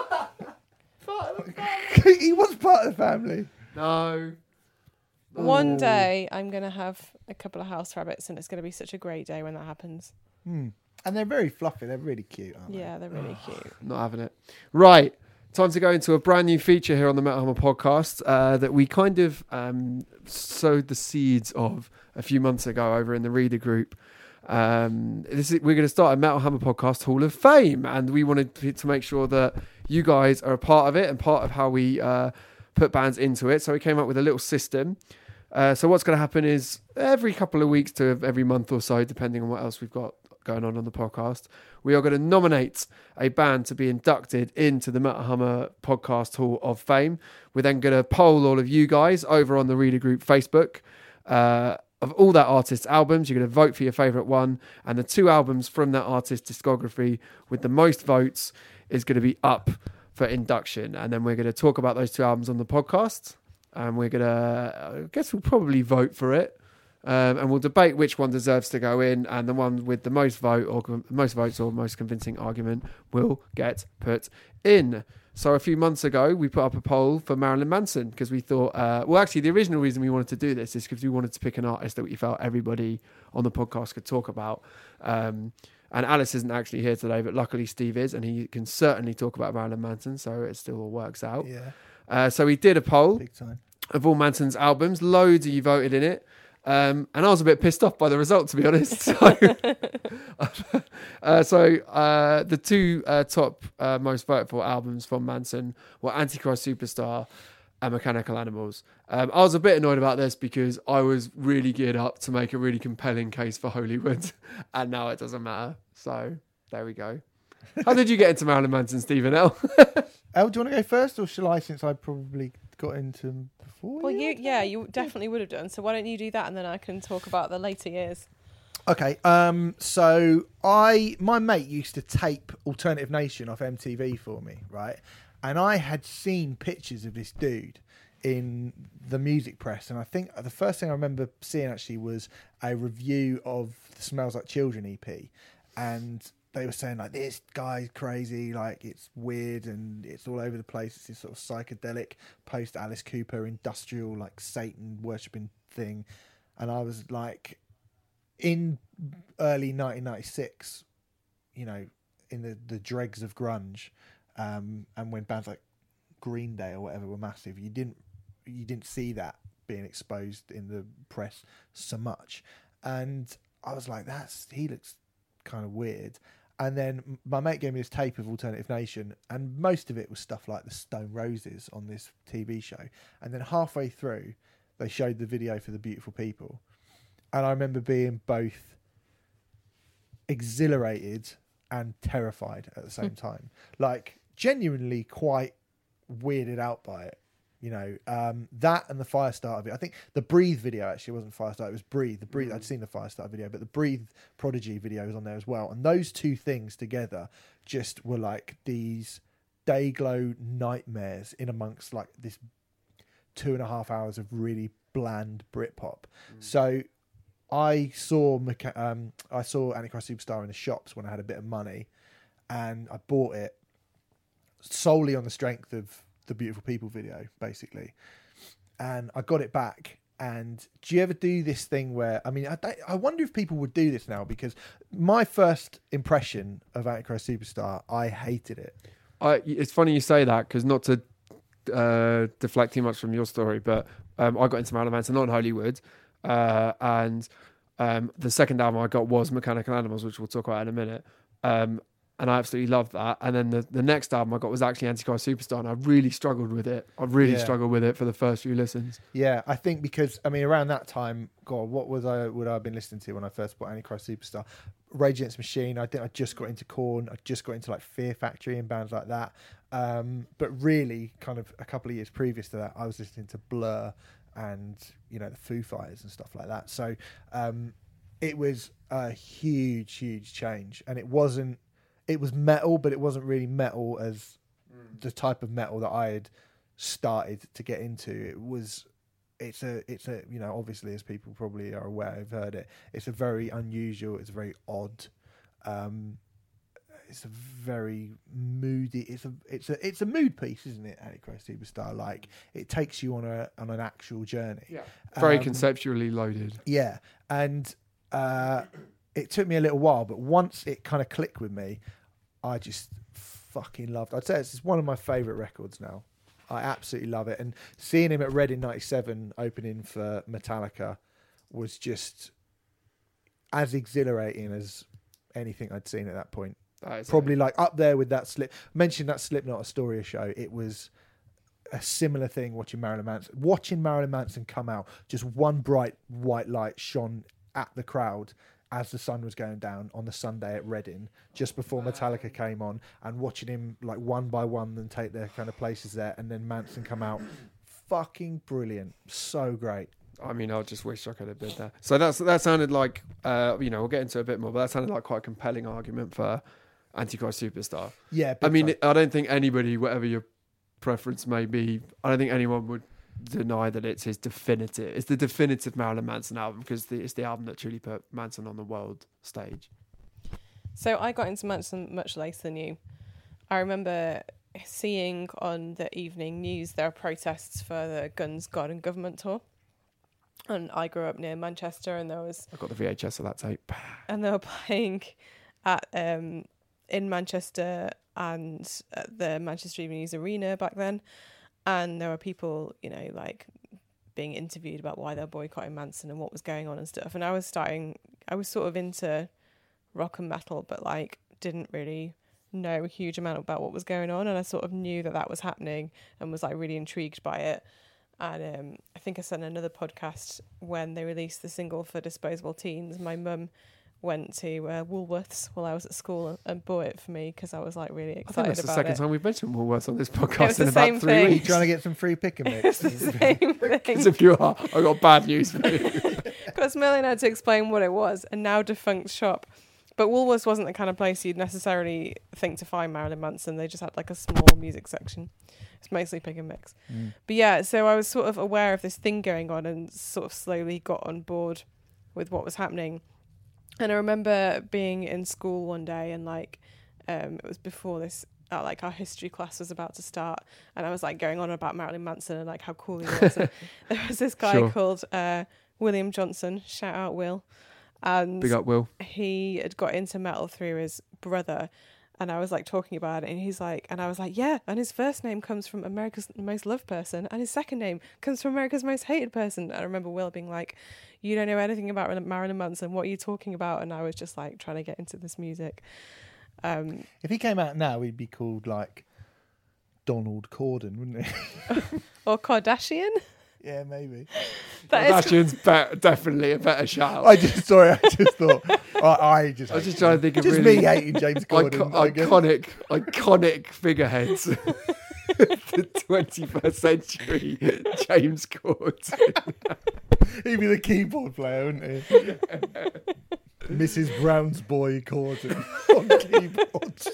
He was part of the family. No. One day I'm going to have a couple of house rabbits, and it's going to be such a great day when that happens. And they're very fluffy. They're really cute, aren't they? Yeah, they're really cute. Not having it. Right. Time to go into a brand new feature here on the Metal Hammer podcast that we kind of sowed the seeds of a few months ago over in the reader group. We're going to start a Metal Hammer podcast Hall of Fame, and we wanted to make sure that you guys are a part of it and part of how we put bands into it. So we came up with a little system. So what's going to happen is every couple of weeks to every month or so, depending on what else we've got going on the podcast, we are going to nominate a band to be inducted into the Metal Hammer Podcast Hall of Fame. We're then going to poll all of you guys over on the Reader Group Facebook of all that artist's albums. You're going to vote for your favourite one, and the 2 albums from that artist's discography with the most votes is going to be up for induction. And then we're going to talk about those 2 albums on the podcast, and we're going to, I guess we'll probably vote for it. And we'll debate which one deserves to go in, and the one with the most votes or most convincing argument will get put in. So a few months ago, we put up a poll for Marilyn Manson because we thought, actually, the original reason we wanted to do this is because we wanted to pick an artist that we felt everybody on the podcast could talk about. And Alice isn't actually here today, but luckily Steve is, and he can certainly talk about Marilyn Manson, so it still all works out. Yeah. So we did a poll Big time. of all Manson's albums. Loads of you voted in it. And I was a bit pissed off by the result, to be honest. So, the 2 top most voted for albums from Manson were Antichrist Superstar and Mechanical Animals. I was a bit annoyed about this because I was really geared up to make a really compelling case for Hollywood, and now it doesn't matter. So there we go. How did you get into Marilyn Manson, Stephen L? Elle, do you want to go first, or shall I, since I probably got into them before? Well, you definitely would have done. So why don't you do that, and then I can talk about the later years. Okay. So my mate used to tape Alternative Nation off MTV for me, right? And I had seen pictures of this dude in the music press, and I think the first thing I remember seeing actually was a review of the Smells Like Children EP, and they were saying like, this guy's crazy, like it's weird and it's all over the place. It's this sort of psychedelic post Alice Cooper industrial like Satan worshipping thing. And I was like, in early 1996, you know, in the dregs of grunge, and when bands like Green Day or whatever were massive, you didn't see that being exposed in the press so much. And I was like, he looks kind of weird. And then my mate gave me this tape of Alternative Nation, and most of it was stuff like the Stone Roses on this TV show. And then halfway through, they showed the video for The Beautiful People. And I remember being both exhilarated and terrified at the same time. Like, genuinely quite weirded out by it. You know, that and the Firestarter video. I think the Breathe video actually wasn't Firestarter, it was Breathe. I'd seen the Firestarter video, but the Breathe Prodigy video was on there as well. And those 2 things together just were like these Dayglow nightmares in amongst like this 2.5 hours of really bland Britpop. So I saw Antichrist Superstar in the shops when I had a bit of money, and I bought it solely on the strength of the Beautiful People video, basically. And I got it back. And do you ever do this thing where, I mean, I wonder if people would do this now, because my first impression of Antichrist Superstar, I hated it. It's funny you say that, because not to deflect too much from your story, but I got into Marilyn Manson, not in Hollywood. And the second album I got was Mechanical Animals, which we'll talk about in a minute. And I absolutely loved that. And then the next album I got was actually Antichrist Superstar, and I really struggled with it. I really struggled with it for the first few listens. Yeah, I think because, I mean, around that time, God, what would I have been listening to when I first bought Antichrist Superstar? Rage Against the Machine. I think I just got into Korn. I just got into like Fear Factory and bands like that. But really, kind of a couple of years previous to that, I was listening to Blur and, you know, the Foo Fighters and stuff like that. So it was a huge change. And it was metal, but it wasn't really metal as the type of metal that I had started to get into. It's a you know, obviously, as people probably are aware, have heard it, it's a very unusual, it's very odd, it's a very moody, it's a mood piece, isn't it? Antichrist Superstar, like it takes you on an actual journey. Yeah, very conceptually loaded. Yeah, and it took me a little while, but once it kind of clicked with me, I just fucking loved it. I'd say it's one of my favourite records now. I absolutely love it. And seeing him at Reading 97 opening for Metallica was just as exhilarating as anything I'd seen at that point. Probably like up there with that mentioned that Slipknot Astoria show. It was a similar thing watching Marilyn Manson. Watching Marilyn Manson come out, just one bright white light shone at the crowd as the sun was going down on the Sunday at Reading, just before Metallica came on, and watching him like one by one and take their kind of places there, and then Manson come out. Fucking brilliant. So great. I mean, I just wish I could have been there. So that sounded like, you know, we'll get into it a bit more, but that sounded like quite a compelling argument for Antichrist Superstar. Yeah. I mean, I don't think anybody, whatever your preference may be, I don't think anyone would deny that it's the definitive Marilyn Manson album, because it's the album that truly put Manson on the world stage. So I got into Manson much later than you. I remember seeing on the evening news there are protests for the Guns, God and Government tour. And I grew up near Manchester, and I got the VHS of that tape. And they were playing at in Manchester and at the Manchester Evening News Arena back then. And there were people, you know, like being interviewed about why they're boycotting Manson and what was going on and stuff. And I was sort of into rock and metal, but like didn't really know a huge amount about what was going on. And I sort of knew that was happening and was like really intrigued by it. And I think I said in another podcast, when they released the single for Disposable Teens, my mum went to Woolworths while I was at school and bought it for me because I was like really excited about it. I think that's the second time we've mentioned Woolworths on this podcast in about 3 weeks. Trying to get some free pick and mix. It's the same thing. Because if you are, I've got bad news for you. Because Merlin had to explain what it was, a now defunct shop. But Woolworths wasn't the kind of place you'd necessarily think to find Marilyn Manson. They just had like a small music section. It's mostly pick and mix. But yeah, so I was sort of aware of this thing going on and sort of slowly got on board with what was happening. And I remember being in school one day and like it was before this, like our history class was about to start, and I was like going on about Marilyn Manson and like how cool he was. And there was this guy called William Johnson, shout out Will, and big up Will. He had got into metal through his brother, and I was like talking about it, and he's like, and I was like, yeah, and his first name comes from America's most loved person, and his second name comes from America's most hated person. And I remember Will being like, you don't know anything about Marilyn Manson, what are you talking about? And I was just like trying to get into this music. If he came out now, he'd be called like Donald Corden, wouldn't he? Or Kardashian? Yeah, maybe. Kardashian's definitely a better shout. I just thought. I was just trying to think of just really me hating James Corden. iconic figureheads. The 21st century James Corden. He'd be the keyboard player, wouldn't he? Mrs. Brown's boy Corden on keyboards.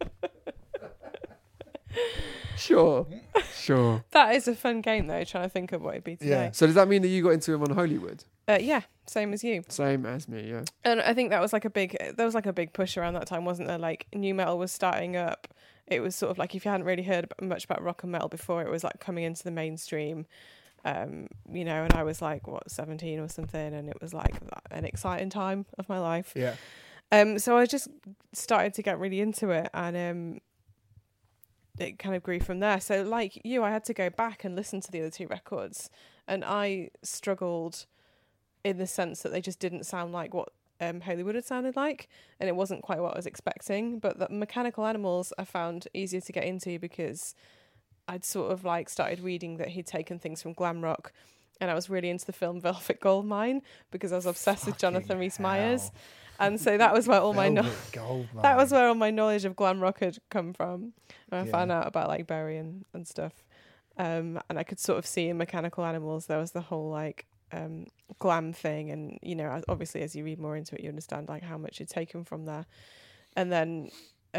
Sure. That is a fun game though, trying to think of what it'd be today. Yeah. So does that mean that you got into him on Hollywood? Yeah, same as you. Same as me, yeah. And I think that was like a big push around that time, wasn't there? Like new metal was starting up. It was sort of like, if you hadn't really heard much about rock and metal before, it was like coming into the mainstream. You know, and I was like 17 or something, and it was like an exciting time of my life. Yeah. So I just started to get really into it, and it kind of grew from there. So like you, I had to go back and listen to the other two records, and I struggled in the sense that they just didn't sound like what Hollywood had sounded like, and it wasn't quite what I was expecting. But the Mechanical Animals I found easier to get into because I'd sort of like started reading that he'd taken things from glam rock, and I was really into the film Velvet Goldmine because I was obsessed with Jonathan Rhys Meyers. And so that was where all my Velvet Goldmine. that was where all my knowledge of glam rock had come from. And I Yeah. found out about like Bowie and stuff. And I could sort of see in Mechanical Animals there was the whole like glam thing, and you know, obviously as you read more into it, you understand like how much you'd taken from there. And then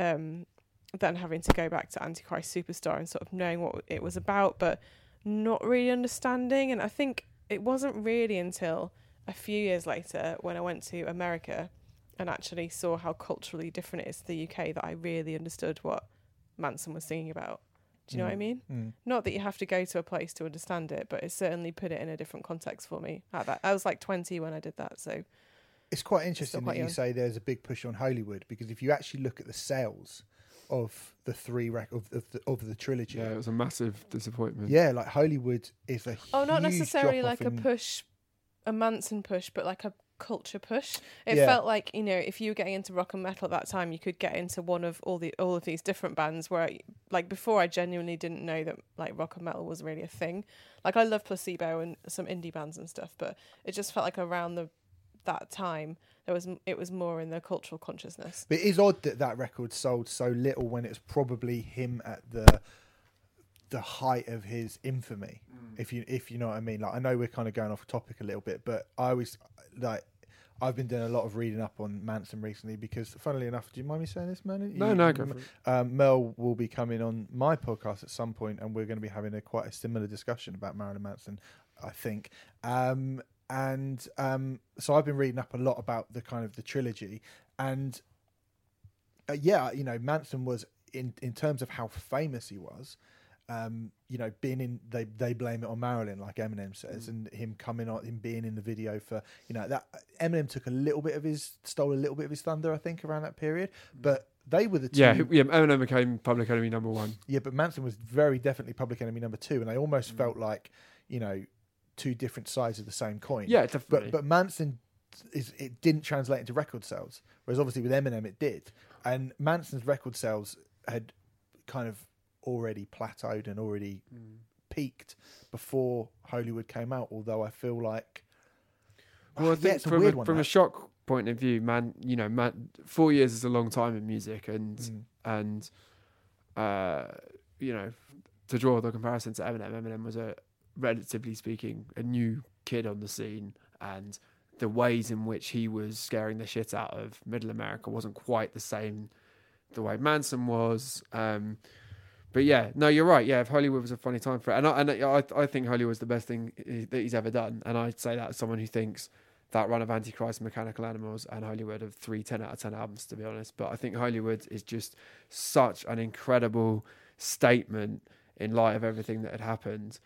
having to go back to Antichrist Superstar and sort of knowing what it was about, but not really understanding. And I think it wasn't really until a few years later when I went to America and actually saw how culturally different it is to the UK that I really understood what Manson was singing about. Do you know what I mean? Mm. Not that you have to go to a place to understand it, but it certainly put it in a different context for me. I was like 20 when I did that, so It's quite interesting quite that you young. say there's a big push on Hollywood, because if you actually look at the sales of the three of the trilogy, Yeah, it was a massive disappointment. yeah, like Hollywood is a not huge necessarily drop-off like in- a Manson push, but like a culture push. It Yeah. felt like, you know, if you were getting into rock and metal at that time, you could get into one of all of these different bands where, like, before I genuinely didn't know that like rock and metal was really a thing. Like I love Placebo and some indie bands and stuff, but it just felt like around that time it was more in the cultural consciousness. But it is odd that record sold so little when it's probably him at the height of his infamy. If you know what I mean. Like, I know we're kind of going off topic a little bit, but I always like, I've been doing a lot of reading up on Manson recently because, funnily enough, do you mind me saying this, man? No, go for it. Mel will be coming on my podcast at some point, and we're going to be having quite a similar discussion about Marilyn Manson, I think. So I've been reading up a lot about the kind of the trilogy, and yeah, you know, Manson was in terms of how famous he was. You know, being in, they blame it on Marilyn, like Eminem says, and him being in the video for, you know, that Eminem stole a little bit of his thunder, I think, around that period. But they were the two. Yeah, Eminem became Public Enemy #1. Yeah, but Manson was very definitely Public Enemy #2, and they almost felt like, you know, two different sides of the same coin. Yeah, definitely. But Manson it didn't translate into record sales, whereas obviously with Eminem it did. And Manson's record sales had kind of already plateaued and already peaked before Hollywood came out. Although I feel like, Well, I think it's a weird one. from a shock point of view, man, 4 years is a long time in music, and you know, to draw the comparison to Eminem was relatively speaking a new kid on the scene, and the ways in which he was scaring the shit out of Middle America wasn't quite the same the way Manson was. But yeah, no, you're right. Yeah, if Hollywood was a funny time for it, and I think Hollywood's the best thing that he's ever done, and I'd say that as someone who thinks that run of Antichrist, Mechanical Animals, and Hollywood are 3 10 out of 10 albums, to be honest. But I think Hollywood is just such an incredible statement in light of everything that had happened.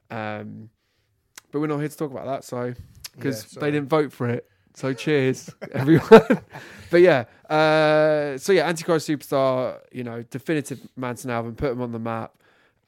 But we're not here to talk about that, so because they didn't vote for it. So cheers, everyone. But yeah, Antichrist Superstar, you know, definitive Manson album, put him on the map.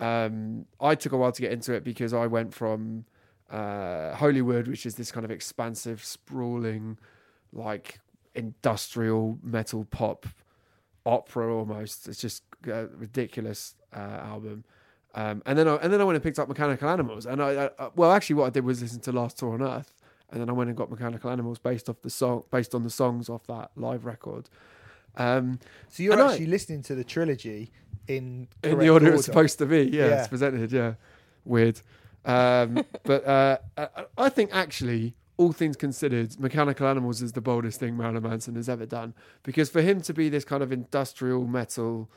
I took a while to get into it because I went from Hollywood, which is this kind of expansive, sprawling, like industrial metal pop opera almost. It's just a ridiculous album. And then I went and picked up Mechanical Animals, and actually what I did was listen to Last Tour on Earth. And then I went and got Mechanical Animals based on the songs off that live record. So you're actually listening to the trilogy in the order it's supposed to be. Yeah, it's presented. Yeah, weird. But I think actually, all things considered, Mechanical Animals is the boldest thing Marilyn Manson has ever done, because for him to be this kind of industrial metal,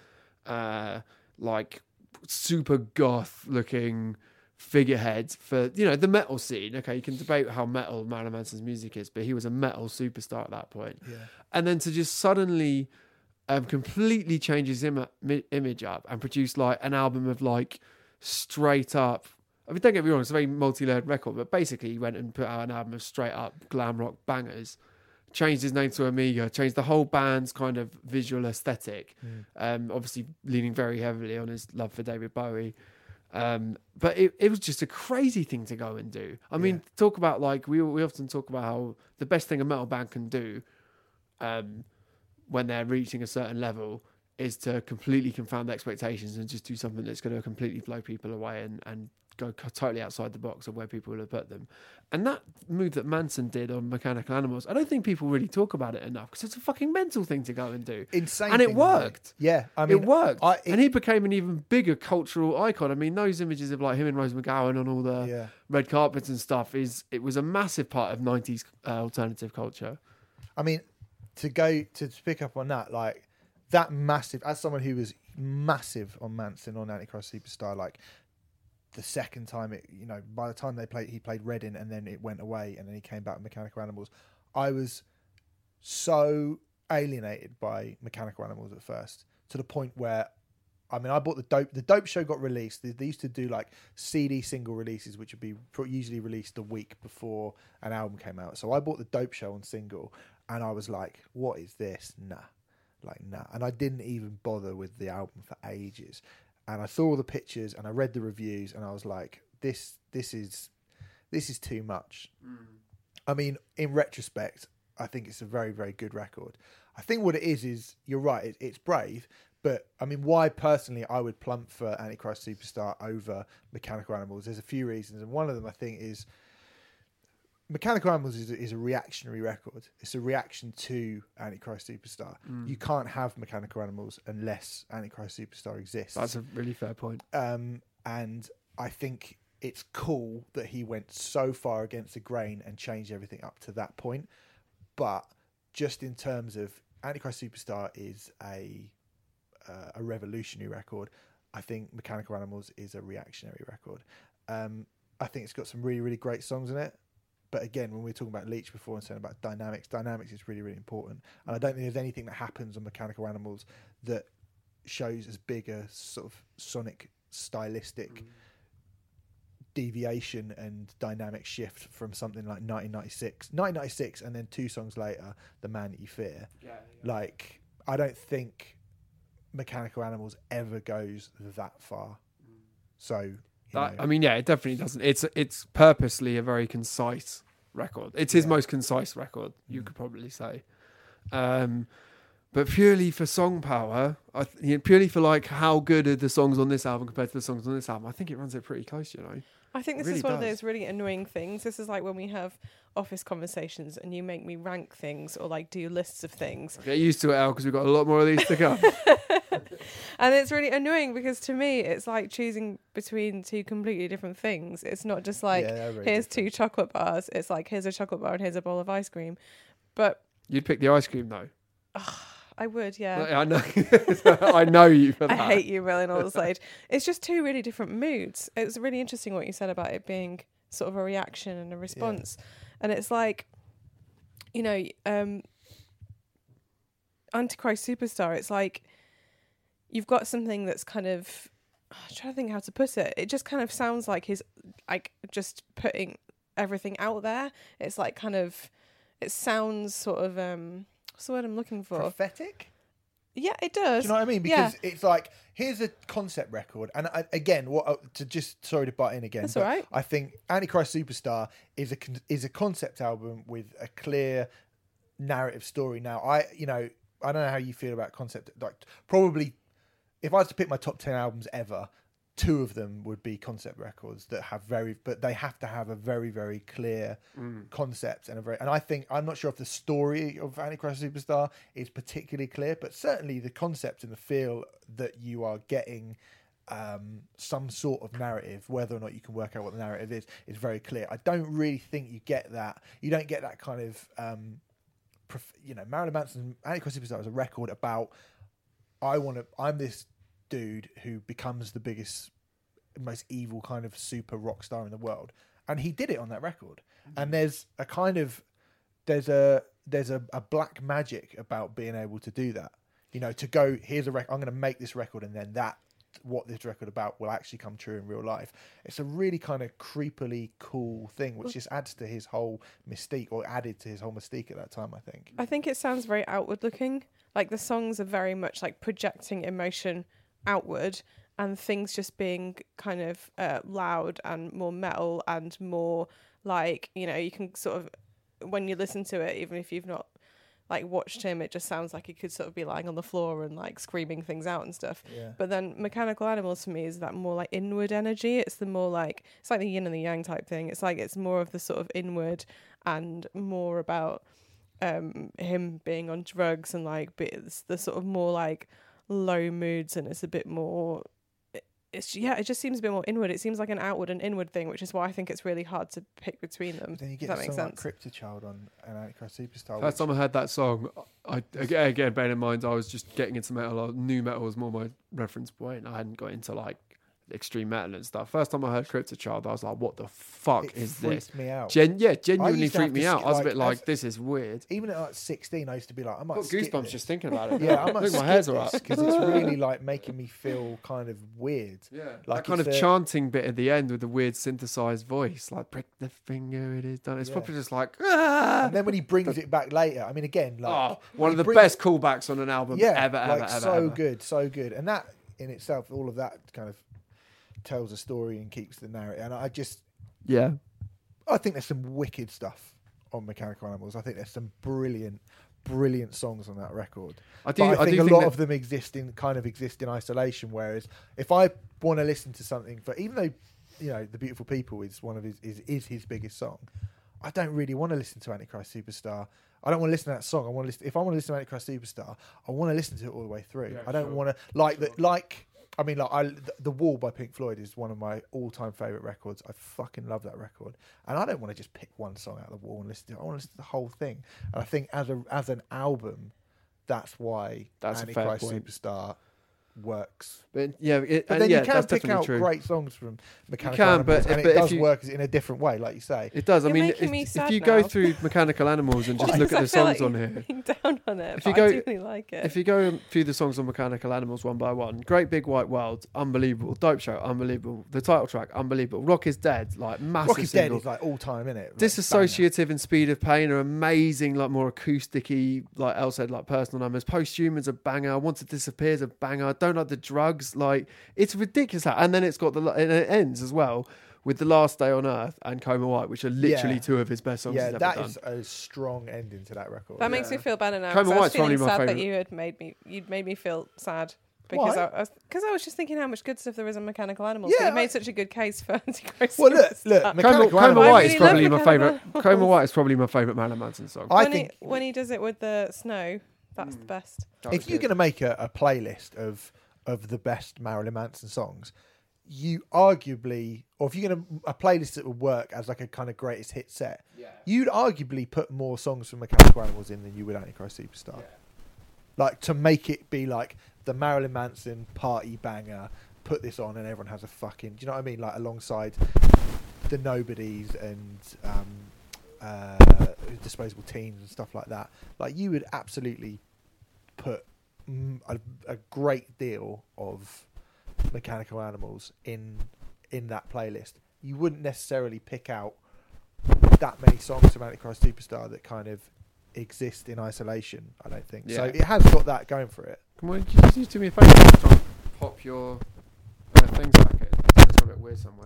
like super goth looking figurehead for, you know, the metal scene. Okay, you can debate how metal Marilyn Manson's music is, but he was a metal superstar at that point. Yeah. And then to just suddenly completely change his image up and produce like an album of like straight up, I mean, don't get me wrong, it's a very multi-layered record, but basically he went and put out an album of straight up glam rock bangers, changed his name to Amiga, changed the whole band's kind of visual aesthetic, obviously leaning very heavily on his love for David Bowie. But it was just a crazy thing to go and do. I mean, talk about like, we often talk about how the best thing a metal band can do when they're reaching a certain level is to completely confound expectations and just do something that's going to completely blow people away and go totally outside the box of where people would have put them. And that move that Manson did on Mechanical Animals, I don't think people really talk about it enough because it's a fucking mental thing to go and do. Insane. And it thing, worked. Yeah, I mean, it worked. And he became an even bigger cultural icon. I mean, those images of like him and Rose McGowan on all the red carpets and stuff, it was a massive part of 90s alternative culture. I mean, to pick up on that, like that massive, as someone who was massive on Manson on Antichrist Superstar, like the second time by the time he played Reading and then it went away and then he came back with Mechanical Animals, I was so alienated by Mechanical Animals at first, to the point where, I mean, I bought the Dope Show got released. They used to do like CD single releases, which would be usually released a week before an album came out. So I bought the Dope Show on single and I was like, what is this? Nah. And I didn't even bother with the album for ages. And I saw all the pictures and I read the reviews and I was like, this is too much. I mean, in retrospect, I think it's a very, very good record. I think what it is you're right, it's brave, but I mean, why personally I would plump for Antichrist Superstar over Mechanical Animals, there's a few reasons, and one of them I think is Mechanical Animals is a reactionary record. It's a reaction to Antichrist Superstar. You can't have Mechanical Animals unless Antichrist Superstar exists. That's a really fair point. And I think it's cool that he went so far against the grain and changed everything up to that point. But just in terms of Antichrist Superstar is a revolutionary record, I think Mechanical Animals is a reactionary record. I think it's got some really, really great songs in it. But again, when we were talking about Leach before and saying about dynamics is really, really important. And I don't think there's anything that happens on Mechanical Animals that shows as big a sort of sonic, stylistic deviation and dynamic shift from something like 1996, and then 2 songs later, The Man That You Fear. Like, I don't think Mechanical Animals ever goes that far. So... I mean, yeah, it definitely doesn't. It's purposely a very concise record. It's his most concise record, you could probably say. But purely for song power, purely for like how good are the songs on this album compared to the songs on this album, I think it runs it pretty close, I think this is one of those really annoying things. This is like when we have office conversations and you make me rank things or like do lists of things. Get used to it, Al, because we've got a lot more of these to come. And it's really annoying because to me it's like choosing between 2 completely different things. It's not just like here's different. 2 chocolate bars. It's like here's a chocolate bar and here's a bowl of ice cream. But you'd pick the ice cream though. I would, yeah. I know. I know you for that. I hate you, Will, all the stage. It's just 2 really different moods. It was really interesting what you said about it being sort of a reaction and a response. And it's like, Antichrist Superstar, it's like you've got something that's kind of, I'm trying to think how to put it. It just kind of sounds like he's like just putting everything out there. It's like kind of, it sounds sort of, what's the word I'm looking for? Prophetic? Yeah, it does. Do you know what I mean? Because it's like, here's a concept record. And sorry to butt in again. That's all right. I think Antichrist Superstar is a concept album with a clear narrative story. Now, I don't know how you feel about concept. Like, probably, if I was to pick my top 10 albums ever, 2 of them would be concept records that have but they have to have a very, very clear concept and and I think, I'm not sure if the story of Antichrist Superstar is particularly clear, but certainly the concept and the feel that you are getting some sort of narrative, whether or not you can work out what the narrative is very clear. I don't really think you get that. You don't get that kind of, Marilyn Manson's Antichrist Superstar is a record about, I'm this dude who becomes the biggest, most evil kind of super rock star in the world, and he did it on that record. And there's a kind of there's a black magic about being able to do that, to go, here's a record, I'm going to make this record, and then what this record about will actually come true in real life. It's a really kind of creepily cool thing, which just adds to his whole mystique, or added to his whole mystique at that time, I think it sounds very outward looking. Like the songs are very much like projecting emotion outward, and things just being kind of loud and more metal and more like, you can sort of, when you listen to it, even if you've not like watched him, it just sounds like he could sort of be lying on the floor and like screaming things out and stuff. Yeah. But then Mechanical Animals for me is that more like inward energy. It's the more like, it's like the yin and the yang type thing. It's like it's more of the sort of inward and more about him being on drugs and like it's the sort of more like low moods, and it's a bit more, it just seems a bit more inward. It seems like an outward and inward thing, which is why I think it's really hard to pick between them. Then you Does get that make something like sense? Cryptochild on an Antichrist Superstar. First time I heard that song, I again bearing in mind I was just getting into metal. New metal was more my reference point. I hadn't got into like extreme metal and stuff. First time I heard Cryptochild, I was like, "What the fuck it is freaked this?" me out. Genuinely used to freaked have me to out. I was a like, bit like, as- "This is weird." Even at like 16, I used to be like, I might Got skip goosebumps this. just thinking about it. Yeah, I might Look, my skip hairs are up. because it's really like making me feel kind of weird. Yeah, Like that kind of it's a- chanting bit at the end with the weird synthesized voice, like "Prick the finger, it is done." It's Yeah. probably just like, ah! And then when he brings it back later, I mean, again, like One he of the brings- best callbacks on an album ever, like ever, so ever. good, so good. And that in itself, all of that kind of tells a story and keeps the narrative. And Yeah, I think there's some wicked stuff on Mechanical Animals. I think there's some brilliant songs on that record. I do. But I think a think lot that- of them exist in isolation. Whereas if I want to listen to something, for even though The Beautiful People is one of his biggest song, I don't really want to listen to Antichrist Superstar. I don't want to listen to that song. If I want to listen to Antichrist Superstar, I want to listen to it all the way through. Yeah, I don't sure. want to The Wall by Pink Floyd is one of my all-time favorite records. I fucking love that record, and I don't want to just pick one song out of The Wall and listen to it. I want to listen to the whole thing. And I think as an album, that's why That's a fair Antichrist point. Superstar works. But yeah, But then you can pick out great songs from Mechanical can, Animals, but and if it does you- work in a different way, like you say. It does. I You're mean, making me if sad you go now. through Mechanical Animals and just Why look at the does I feel songs like on here, being down on it, If but you go- I do really like it. if you go through the songs on Mechanical Animals one by one, Great Big White World, unbelievable. Dope Show, unbelievable. The title track, unbelievable. Rock is Dead, like massive Rock is Dead single. is like all time, isn't it? Disassociative and Speed of Pain are amazing, like more acousticy, like Elle said, like personal numbers. Posthumans a banger. Want to Disappear is a banger. Don't Like the Drugs, like it's ridiculous. And then it's got and it ends as well with The Last Day on Earth and Coma White, which are literally Yeah. two of his best songs Yeah, he's ever that done. is a strong ending to that record. That makes me feel better now. Coma 'cause I was White's probably feeling my sad that favourite. you'd made me feel sad because Why? I was just thinking how much good stuff there is on Mechanical Animals. Yeah, but you made such a good case for Antichrist. Well, look, Superstar. Mechanical Coma Animals- White I is really probably love my Mechanical favourite. Coma White is probably my favourite Marilyn Manson song. I when think when he does it with the snow, that's the best. That if was you're good. going to make a playlist of the best Marilyn Manson songs, you arguably, or if you're going to a playlist that would work as like a kind of greatest hit set, you'd arguably put more songs from Mechanical Animals in than you would Antichrist Superstar. Yeah. Like to make it be like the Marilyn Manson party banger. Put this on and everyone has a fucking. Do you know what I mean? Like alongside the Nobodies and Disposable Teens and stuff like that. Like you would absolutely put a great deal of Mechanical Animals in that playlist. You wouldn't necessarily pick out that many songs from Antichrist Superstar that kind of exist in isolation, I don't think. So Yeah. it has got that going for it. Come on, can you just do me a favour? Try and pop your things back in. It's a bit weird somewhere.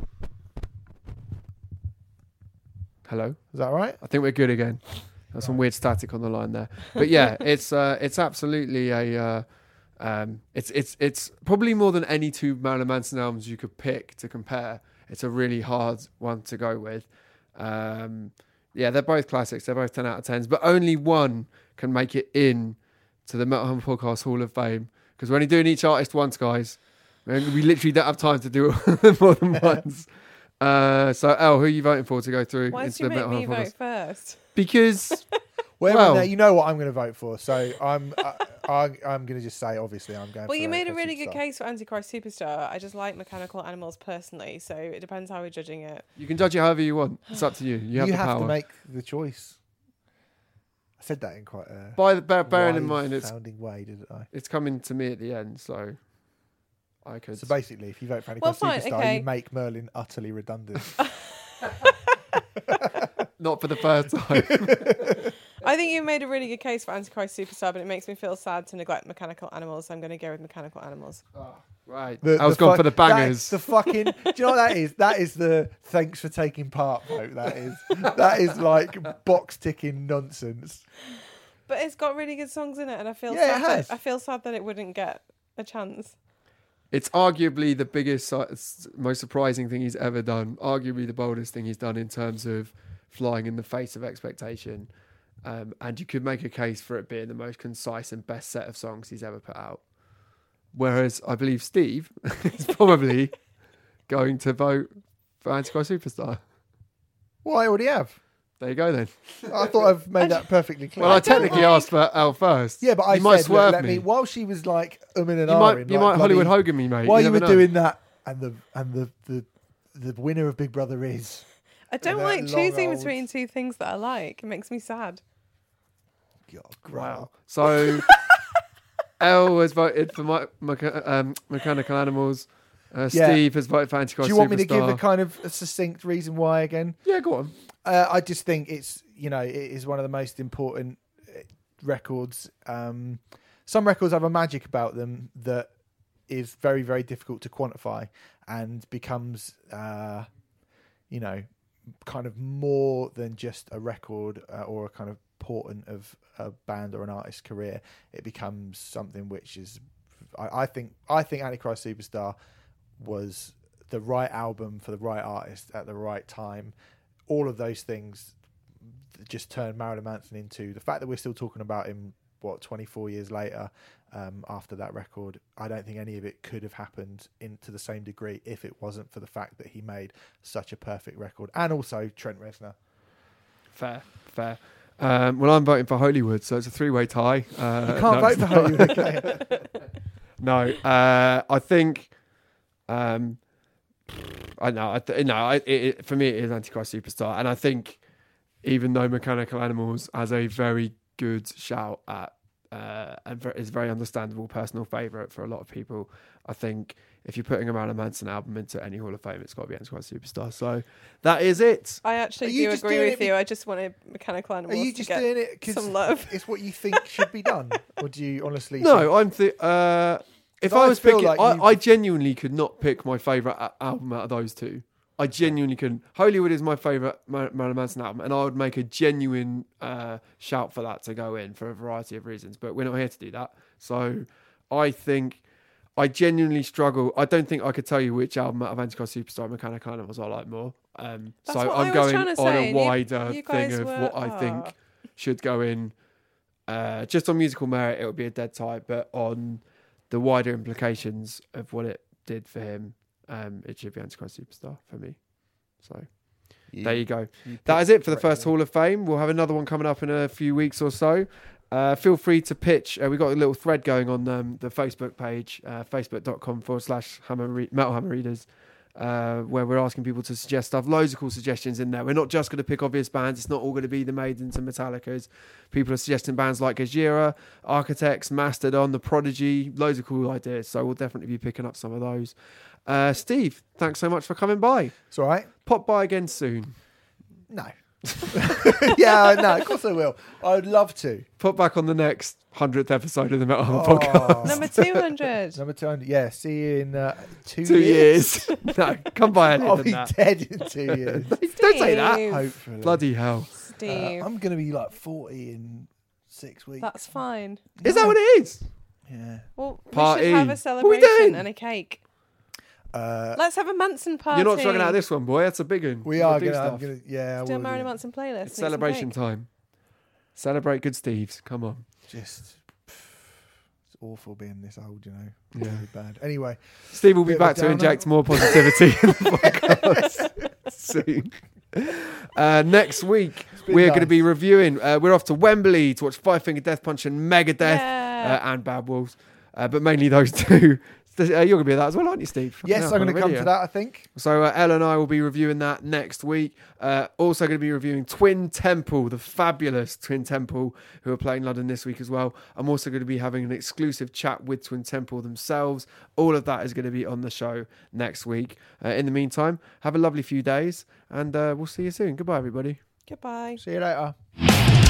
Hello? Is that right? I think we're good again. There's some weird static on the line there, but yeah, it's absolutely a it's probably more than any two Marilyn Manson albums you could pick to compare. It's a really hard one to go with. Yeah, they're both classics. They're both 10 out of 10s, but only one can make it in to the Metal Hammer Podcast Hall of Fame because we're only doing each artist once, guys. We literally don't have time to do it more than once. So, Elle, who are you voting for to go through Why into did you the make Metal me Hammer vote Podcast? first? Because Well, Well- you know what I'm going to vote for. So I'm going to just say, obviously, I'm going. Well, for you made a Antichrist really good Superstar. case for Antichrist Superstar. I just like Mechanical Animals personally, so it depends how we're judging it. you can judge it however you want. It's up to you. You have the power. to make the choice. I said that in quite a Bearing in mind, sounding way, didn't I? it's coming to me at the end, so I could. So basically, if you vote for Well, Antichrist fine, Superstar, okay. you make Merlin utterly redundant. Not for the first time. I think you made a really good case for Antichrist Superstar, but it makes me feel sad to neglect Mechanical Animals, so I'm going to go with Mechanical Animals. Right. I was going for the bangers. The fucking. Do you know what that is? That is the thanks for taking part vote. That is like box ticking nonsense. But it's got really good songs in it, and I feel Yeah, it sad. has. I feel sad that it wouldn't get a chance. It's arguably the biggest, most surprising thing he's ever done. Arguably the boldest thing he's done in terms of flying in the face of expectation. And you could make a case for it being the most concise and best set of songs he's ever put out. Whereas I believe Steve is probably going to vote for Antichrist Superstar. Well, I already have. There you go then. I thought I've made that perfectly clear. Well, I technically asked for Al first. Yeah, but I you might said, swerve let me. while she was like and You ahhing, might like, Hollywood bloody- Hogan me, mate. While you were never know. doing that, and the winner of Big Brother is. I don't And like that long choosing old- between two things that I like. It makes me sad. God, Wow. So Elle has voted for Mechanical Animals. Yeah. Steve has voted for Do Antichrist you want me to give Superstar. a kind of a succinct reason why again? Yeah, go on. I just think it's, it is one of the most important records. Some records have a magic about them that is very, very difficult to quantify and becomes, kind of more than just a record or a kind of portent of a band or an artist's career. It becomes something which is, I think Antichrist Superstar was the right album for the right artist at the right time. All of those things just turned Marilyn Manson into the fact that we're still talking about him, 24 years later, after that record. I don't think any of it could have happened to the same degree if it wasn't for the fact that he made such a perfect record. And also Trent Reznor. Fair. Well, I'm voting for Hollywood, so it's a three-way tie. You can't vote for Hollywood, okay? No, I think. I know. For me, it is Antichrist Superstar, and I think even though Mechanical Animals has a very good shout at and is a very understandable personal favourite for a lot of people, I think if you're putting a Marilyn Manson album into any Hall of Fame, it's got to be Antichrist Superstar. So that is it. I actually Are you do just agree doing with it you. I just wanted Mechanical Are Animals you to just get doing it because some love. it's what you think should be done? Or do you honestly No, I'm if I I was feel picking, like I genuinely could not pick my favourite album out of those two. I genuinely couldn't. Hollywood is my favourite Marilyn Manson album, and I would make a genuine shout for that to go in for a variety of reasons. But we're not here to do that. So I think I genuinely struggle. I don't think I could tell you which album out of Antichrist Superstar and Mechanical Animals I like more. So what I'm I was going trying to on say, a wider you thing guys of were- what I think should go in. Just on musical merit, it would be a dead tie, but on the wider implications of what it did for him, it should be Antichrist Superstar for me. So there you go. That is it for the first Hall of Fame. We'll have another one coming up in a few weeks or so. Feel free to pitch. We've got a little thread going on the Facebook page, facebook.com/Metal Hammer Readers, where we're asking people to suggest stuff. Loads of cool suggestions in there. We're not just going to pick obvious bands. It's not all going to be the Maidens and Metallicas. People are suggesting bands like Gojira, Architects, Mastodon, The Prodigy. Loads of cool ideas. So we'll definitely be picking up some of those. Steve, thanks so much for coming by. It's all right. Pop by again soon. No. Yeah, no, of course I will. I would love to. Pop back on the next 100th episode of the Metal Hammer podcast. Number 200. Number 200. Yeah, see you in 2 2 years. years. No, come by earlier I'll than be that. dead in 2 years. Don't say that. Steve. Hopefully. Bloody hell. Steve. I'm going to be like 40 in 6 weeks. That's fine. Is that what it is? Yeah. Well, we Party. should have a What are we celebration doing? and a cake. Uh, Let's have a Manson party. You're not struggling out of this one, boy. That's a big one. we You've are got to do going stuff. to, yeah. Do a we'll Marilyn do. Manson playlist. It's need some celebration cake. time. Celebrate good Steves. Come on. It's awful being this old, you know. Yeah. Really bad. Anyway, Steve will be Bit of a back to downer. inject more positivity in the podcast soon. Next week, been we're going to nice. be reviewing. We're off to Wembley to watch Five Finger Death Punch and Megadeth Yeah. and Bad Wolves. But mainly those two. You're going to be at that as well, aren't you, Steve? yes, I'm going to come to that, I think. So Elle and I will be reviewing that next week. Also going to be reviewing Twin Temple, the fabulous Twin Temple, who are playing London this week as well. I'm also going to be having an exclusive chat with Twin Temple themselves. All of that is going to be on the show next week. In the meantime, have a lovely few days, and we'll see you soon. Goodbye, everybody. Goodbye. See you later.